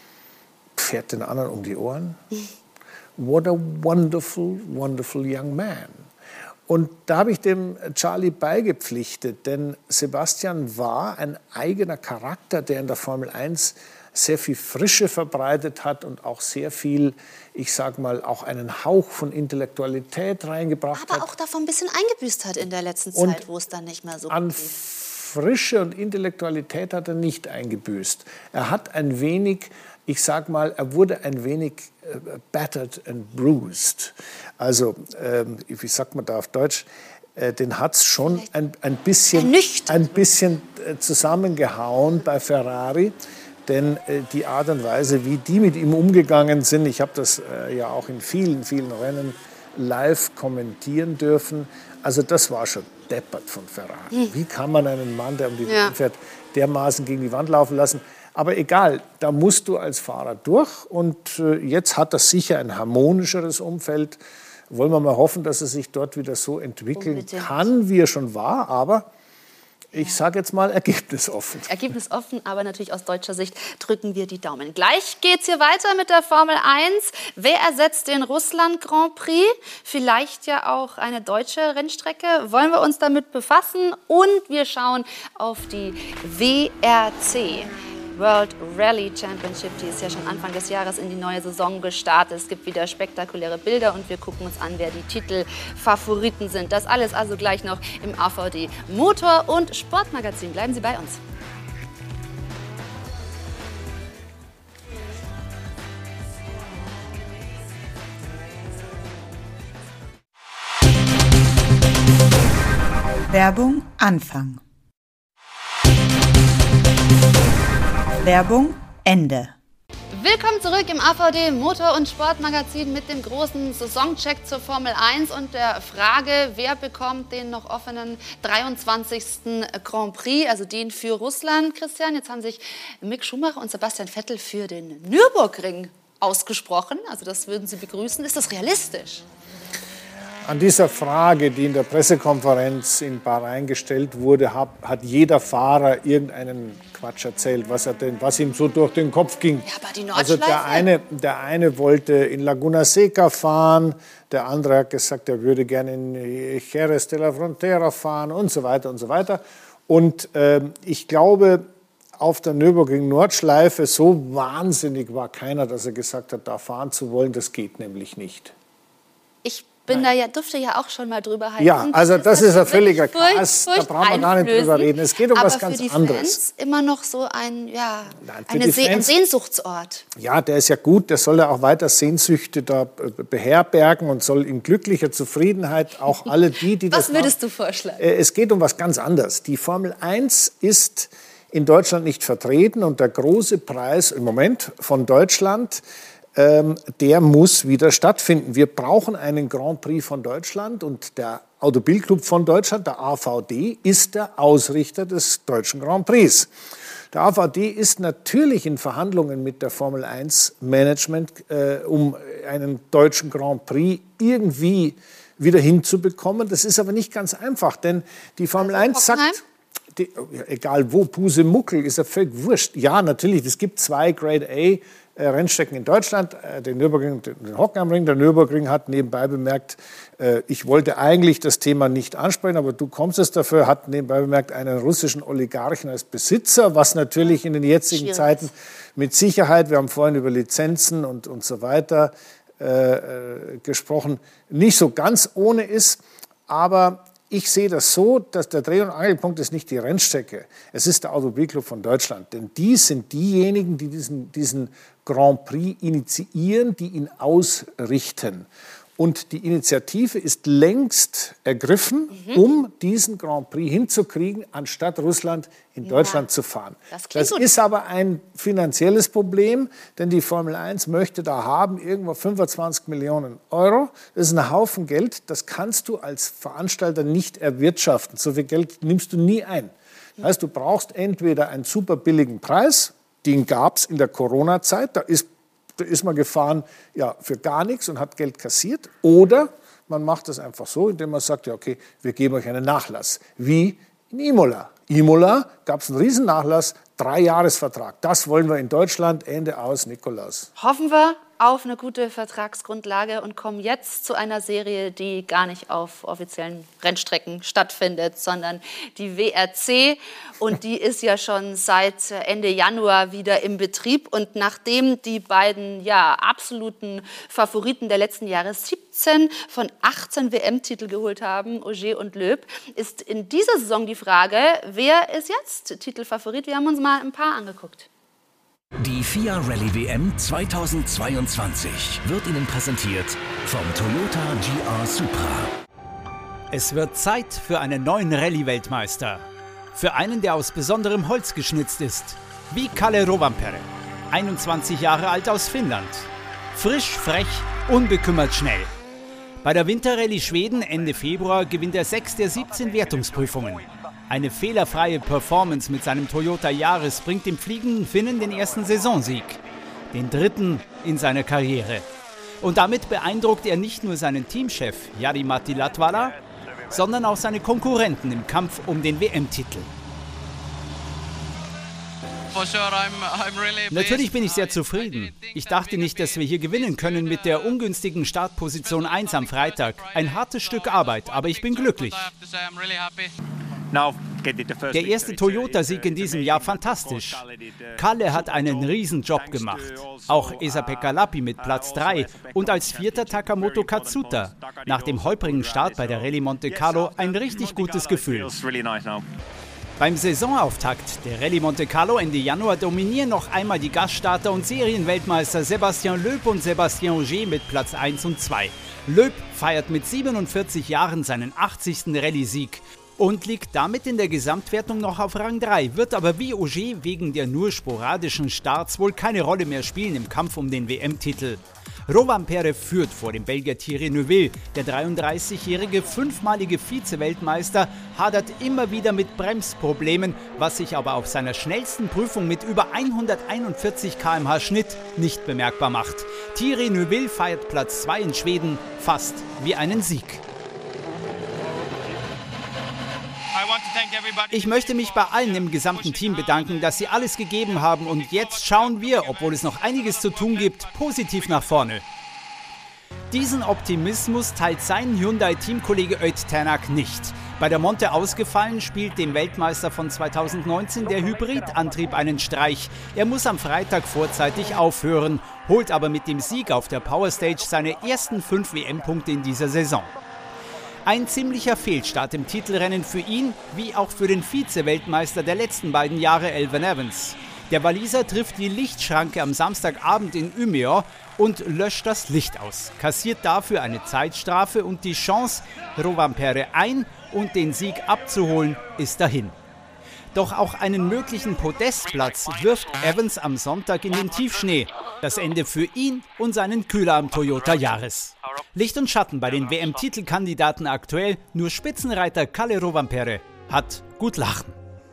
Speaker 2: fährt den anderen um die Ohren. What a wonderful, wonderful young man. Und da habe ich dem Charlie beigepflichtet, denn Sebastian war ein eigener Charakter, der in der Formel eins sehr viel Frische verbreitet hat und auch sehr viel, ich sag mal, auch einen Hauch von Intellektualität reingebracht
Speaker 1: Aber
Speaker 2: hat.
Speaker 1: Aber auch davon ein bisschen eingebüßt hat in der letzten Zeit, und wo es dann nicht mehr so
Speaker 2: an
Speaker 1: lief.
Speaker 2: Frische und Intellektualität hat er nicht eingebüßt. Er hat ein wenig, ich sag mal, er wurde ein wenig äh, battered and bruised. Also, ähm, wie sagt man da auf Deutsch? Äh, den hat es schon ein, ein bisschen, ein bisschen äh, zusammengehauen bei Ferrari. Denn äh, die Art und Weise, wie die mit ihm umgegangen sind, ich habe das äh, ja auch in vielen, vielen Rennen live kommentieren dürfen. Also das war schon deppert von Ferrari. Hm. Wie kann man einen Mann, der um die ja. Welt fährt, dermaßen gegen die Wand laufen lassen? Aber egal, da musst du als Fahrer durch. Und äh, jetzt hat das sicher ein harmonischeres Umfeld. Wollen wir mal hoffen, dass es sich dort wieder so entwickeln Unbedingt. kann, wie er schon war. Aber ich sage jetzt mal ergebnisoffen.
Speaker 1: Ergebnisoffen, aber natürlich aus deutscher Sicht drücken wir die Daumen. Gleich geht's hier weiter mit der Formel eins. Wer ersetzt den Russland Grand Prix? Vielleicht ja auch eine deutsche Rennstrecke. Wollen wir uns damit befassen? Und wir schauen auf die W R C. World Rally Championship, die ist ja schon Anfang des Jahres in die neue Saison gestartet. Es gibt wieder spektakuläre Bilder und wir gucken uns an, wer die Titelfavoriten sind. Das alles also gleich noch im A V D Motor- und Sportmagazin. Bleiben Sie bei uns.
Speaker 5: Werbung Anfang. Werbung Ende.
Speaker 1: Willkommen zurück im A V D Motor- und Sportmagazin mit dem großen Saisoncheck zur Formel eins und der Frage, wer bekommt den noch offenen dreiundzwanzigsten Grand Prix, also den für Russland, Christian. Jetzt haben sich Mick Schumacher und Sebastian Vettel für den Nürburgring ausgesprochen, also das würden Sie begrüßen. Ist das realistisch?
Speaker 2: An dieser Frage, die in der Pressekonferenz in Bahrain gestellt wurde, hat, hat jeder Fahrer irgendeinen Quatsch erzählt, was, er denn, was ihm so durch den Kopf ging.
Speaker 1: Ja, aber die
Speaker 2: also der eine, der eine wollte in Laguna Seca fahren, der andere hat gesagt, er würde gerne in Jerez de la Frontera fahren und so weiter und so weiter. Und äh, ich glaube, auf der Nürburgring-Nordschleife so wahnsinnig war keiner, dass er gesagt hat, da fahren zu wollen, das geht nämlich nicht.
Speaker 1: Ich bin Nein. da ja, durfte ja auch schon mal drüber halten.
Speaker 2: Ja, also das, das ist ein völliger Chaos, da brauchen wir gar nicht drüber reden. Es geht um
Speaker 1: aber
Speaker 2: was ganz
Speaker 1: für die
Speaker 2: anderes.
Speaker 1: Fans immer noch so ein, ja,
Speaker 2: Nein,
Speaker 1: eine Se
Speaker 2: Fans,
Speaker 1: ein Sehnsuchtsort.
Speaker 2: Ja, der ist ja gut, der soll ja auch weiter Sehnsüchte da beherbergen und soll in glücklicher Zufriedenheit auch alle die, die das
Speaker 1: Was würdest machen. du vorschlagen?
Speaker 2: Es geht um was ganz anderes. Die Formel eins ist in Deutschland nicht vertreten und der große Preis im Moment von Deutschland, ähm, der muss wieder stattfinden. Wir brauchen einen Grand Prix von Deutschland und der Automobilclub von Deutschland, der A V D, ist der Ausrichter des deutschen Grand Prix. Der A V D ist natürlich in Verhandlungen mit der Formel eins Management, äh, um einen deutschen Grand Prix irgendwie wieder hinzubekommen. Das ist aber nicht ganz einfach, denn die Formel also eins sagt... Die, egal wo, Pusemuckel, ist ja völlig wurscht. Ja, natürlich, es gibt zwei Grade A äh, Rennstrecken in Deutschland, äh, den Nürburgring, den Hockenheimring. Der Nürburgring hat nebenbei bemerkt, äh, ich wollte eigentlich das Thema nicht ansprechen, aber du kommst es dafür, hat nebenbei bemerkt einen russischen Oligarchen als Besitzer, was natürlich in den jetzigen Schwierig. Zeiten mit Sicherheit, wir haben vorhin über Lizenzen und, und so weiter äh, äh, gesprochen, nicht so ganz ohne ist, aber ich sehe das so, dass der Dreh- und Angelpunkt ist nicht die Rennstrecke, es ist der Automobilclub von Deutschland. Denn die sind diejenigen, die diesen, diesen Grand Prix initiieren, die ihn ausrichten. Und die Initiative ist längst ergriffen, mhm. um diesen Grand Prix hinzukriegen, anstatt Russland in Deutschland ja, zu fahren. Das, das ist aber ein finanzielles Problem, denn die Formel eins möchte da haben irgendwo fünfundzwanzig Millionen Euro. Das ist ein Haufen Geld, das kannst du als Veranstalter nicht erwirtschaften. So viel Geld nimmst du nie ein. Das heißt, du brauchst entweder einen super billigen Preis, den gab es in der Corona-Zeit, da ist Da ist man gefahren ja, für gar nichts und hat Geld kassiert. Oder man macht das einfach so, indem man sagt, ja okay, wir geben euch einen Nachlass. Wie in Imola. Imola gab es einen Riesennachlass, Drei-Jahres-Vertrag. Das wollen wir in Deutschland, Ende aus, Nikolaus.
Speaker 1: Hoffen wir auf eine gute Vertragsgrundlage und kommen jetzt zu einer Serie, die gar nicht auf offiziellen Rennstrecken stattfindet, sondern die W R C. Und die ist ja schon seit Ende Januar wieder im Betrieb. Und nachdem die beiden ja, absoluten Favoriten der letzten Jahre siebzehn von achtzehn W M-Titel geholt haben, Ogier und Loeb, ist in dieser Saison die Frage, wer ist jetzt Titelfavorit? Wir haben uns mal ein paar angeguckt.
Speaker 8: Die F I A Rallye W M zweitausendzweiundzwanzig wird Ihnen präsentiert vom Toyota G R Supra.
Speaker 9: Es wird Zeit für einen neuen Rallye-Weltmeister. Für einen, der aus besonderem Holz geschnitzt ist, wie Kalle Rovanperä, einundzwanzig Jahre alt aus Finnland. Frisch, frech, unbekümmert schnell. Bei der Winterrallye Schweden Ende Februar gewinnt er sechs der siebzehn Wertungsprüfungen. Eine fehlerfreie Performance mit seinem Toyota Yaris bringt dem fliegenden Finnen den ersten Saisonsieg. Den dritten in seiner Karriere. Und damit beeindruckt er nicht nur seinen Teamchef Jari-Matti Latvala, sondern auch seine Konkurrenten im Kampf um den W M-Titel. Natürlich bin ich sehr zufrieden. Ich dachte nicht, dass wir hier gewinnen können mit der ungünstigen Startposition eins am Freitag. Ein hartes Stück Arbeit, aber ich bin glücklich. Der erste Toyota-Sieg in diesem Jahr fantastisch. Kalle hat einen Riesenjob gemacht. Auch Esa-Pekka Lappi mit Platz drei und als vierter Takamoto Katsuta. Nach dem holprigen Start bei der Rallye Monte Carlo ein richtig gutes Gefühl. Beim Saisonauftakt der Rallye Monte Carlo Ende Januar dominieren noch einmal die Gaststarter und Serienweltmeister Sébastien Loeb und Sébastien Ogier mit Platz eins und zwei. Loeb feiert mit siebenundvierzig Jahren seinen achtzigsten Rallye-Sieg. Und liegt damit in der Gesamtwertung noch auf Rang drei, wird aber wie Ogier wegen der nur sporadischen Starts wohl keine Rolle mehr spielen im Kampf um den W M-Titel. Rovanperä führt vor dem Belgier Thierry Neuville. Der dreiunddreißigjährige fünfmalige Vize-Weltmeister hadert immer wieder mit Bremsproblemen, was sich aber auf seiner schnellsten Prüfung mit über hunderteinundvierzig Kilometer pro Stunde Schnitt nicht bemerkbar macht. Thierry Neuville feiert Platz zwei in Schweden fast wie einen Sieg. Ich möchte mich bei allen im gesamten Team bedanken, dass sie alles gegeben haben und jetzt schauen wir, obwohl es noch einiges zu tun gibt, positiv nach vorne. Diesen Optimismus teilt sein Hyundai-Teamkollege Ott Tänak nicht. Bei der Monte ausgefallen, spielt dem Weltmeister von zweitausendneunzehn der Hybridantrieb einen Streich. Er muss am Freitag vorzeitig aufhören, holt aber mit dem Sieg auf der Powerstage seine ersten fünf W M-Punkte in dieser Saison. Ein ziemlicher Fehlstart im Titelrennen für ihn, wie auch für den Vize-Weltmeister der letzten beiden Jahre, Elfyn Evans. Der Waliser trifft die Lichtschranke am Samstagabend in Umeå und löscht das Licht aus, kassiert dafür eine Zeitstrafe und die Chance, Rovanperä ein- und den Sieg abzuholen, ist dahin. Doch auch einen möglichen Podestplatz wirft Evans am Sonntag in den Tiefschnee. Das Ende für ihn und seinen Kühler am Toyota Yaris. Licht und Schatten bei den W M-Titelkandidaten aktuell, nur Spitzenreiter Kalle Rovanperä hat gut lachen.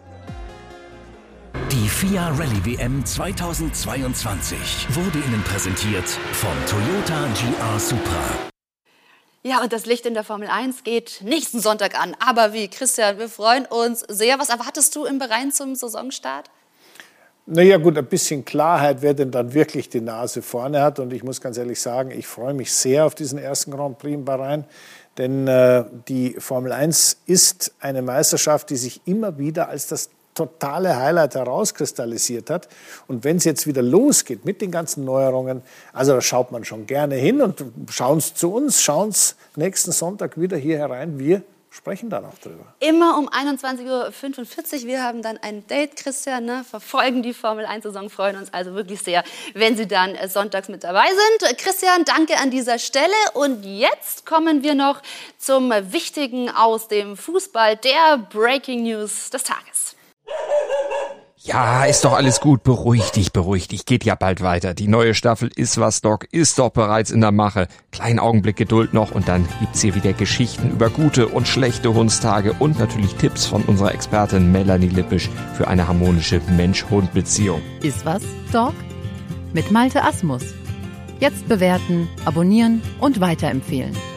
Speaker 8: Die F I A Rallye W M zweitausendzweiundzwanzig wurde Ihnen präsentiert vom Toyota G R Supra.
Speaker 1: Ja, und das Licht in der Formel eins geht nächsten Sonntag an. Aber wie, Christian, wir freuen uns sehr. Was erwartest du im Bahrain zum Saisonstart?
Speaker 2: Naja gut, ein bisschen Klarheit, wer denn dann wirklich die Nase vorne hat. Und ich muss ganz ehrlich sagen, ich freue mich sehr auf diesen ersten Grand Prix in Bahrain. Denn äh, die Formel eins ist eine Meisterschaft, die sich immer wieder als das totale Highlight herauskristallisiert hat. Und wenn es jetzt wieder losgeht mit den ganzen Neuerungen, also da schaut man schon gerne hin und schauen es zu uns, schauen es nächsten Sonntag wieder hier herein. Wir sprechen dann auch drüber.
Speaker 1: Immer um einundzwanzig Uhr fünfundvierzig. Wir haben dann ein Date, Christian, ne? Verfolgen die Formel eins-Saison, freuen uns also wirklich sehr, wenn Sie dann äh, sonntags mit dabei sind. Christian, danke an dieser Stelle. Und jetzt kommen wir noch zum Wichtigen aus dem Fußball, der Breaking News des Tages.
Speaker 10: Ja, ist doch alles gut. Beruhig dich, beruhig dich. Geht ja bald weiter. Die neue Staffel Ist was, Doc ist doch bereits in der Mache. Kleinen Augenblick Geduld noch und dann gibt's hier wieder Geschichten über gute und schlechte Hundstage und natürlich Tipps von unserer Expertin Melanie Lippisch für eine harmonische Mensch-Hund-Beziehung.
Speaker 11: Ist was, Doc? Mit Malte Asmus. Jetzt bewerten, abonnieren und weiterempfehlen.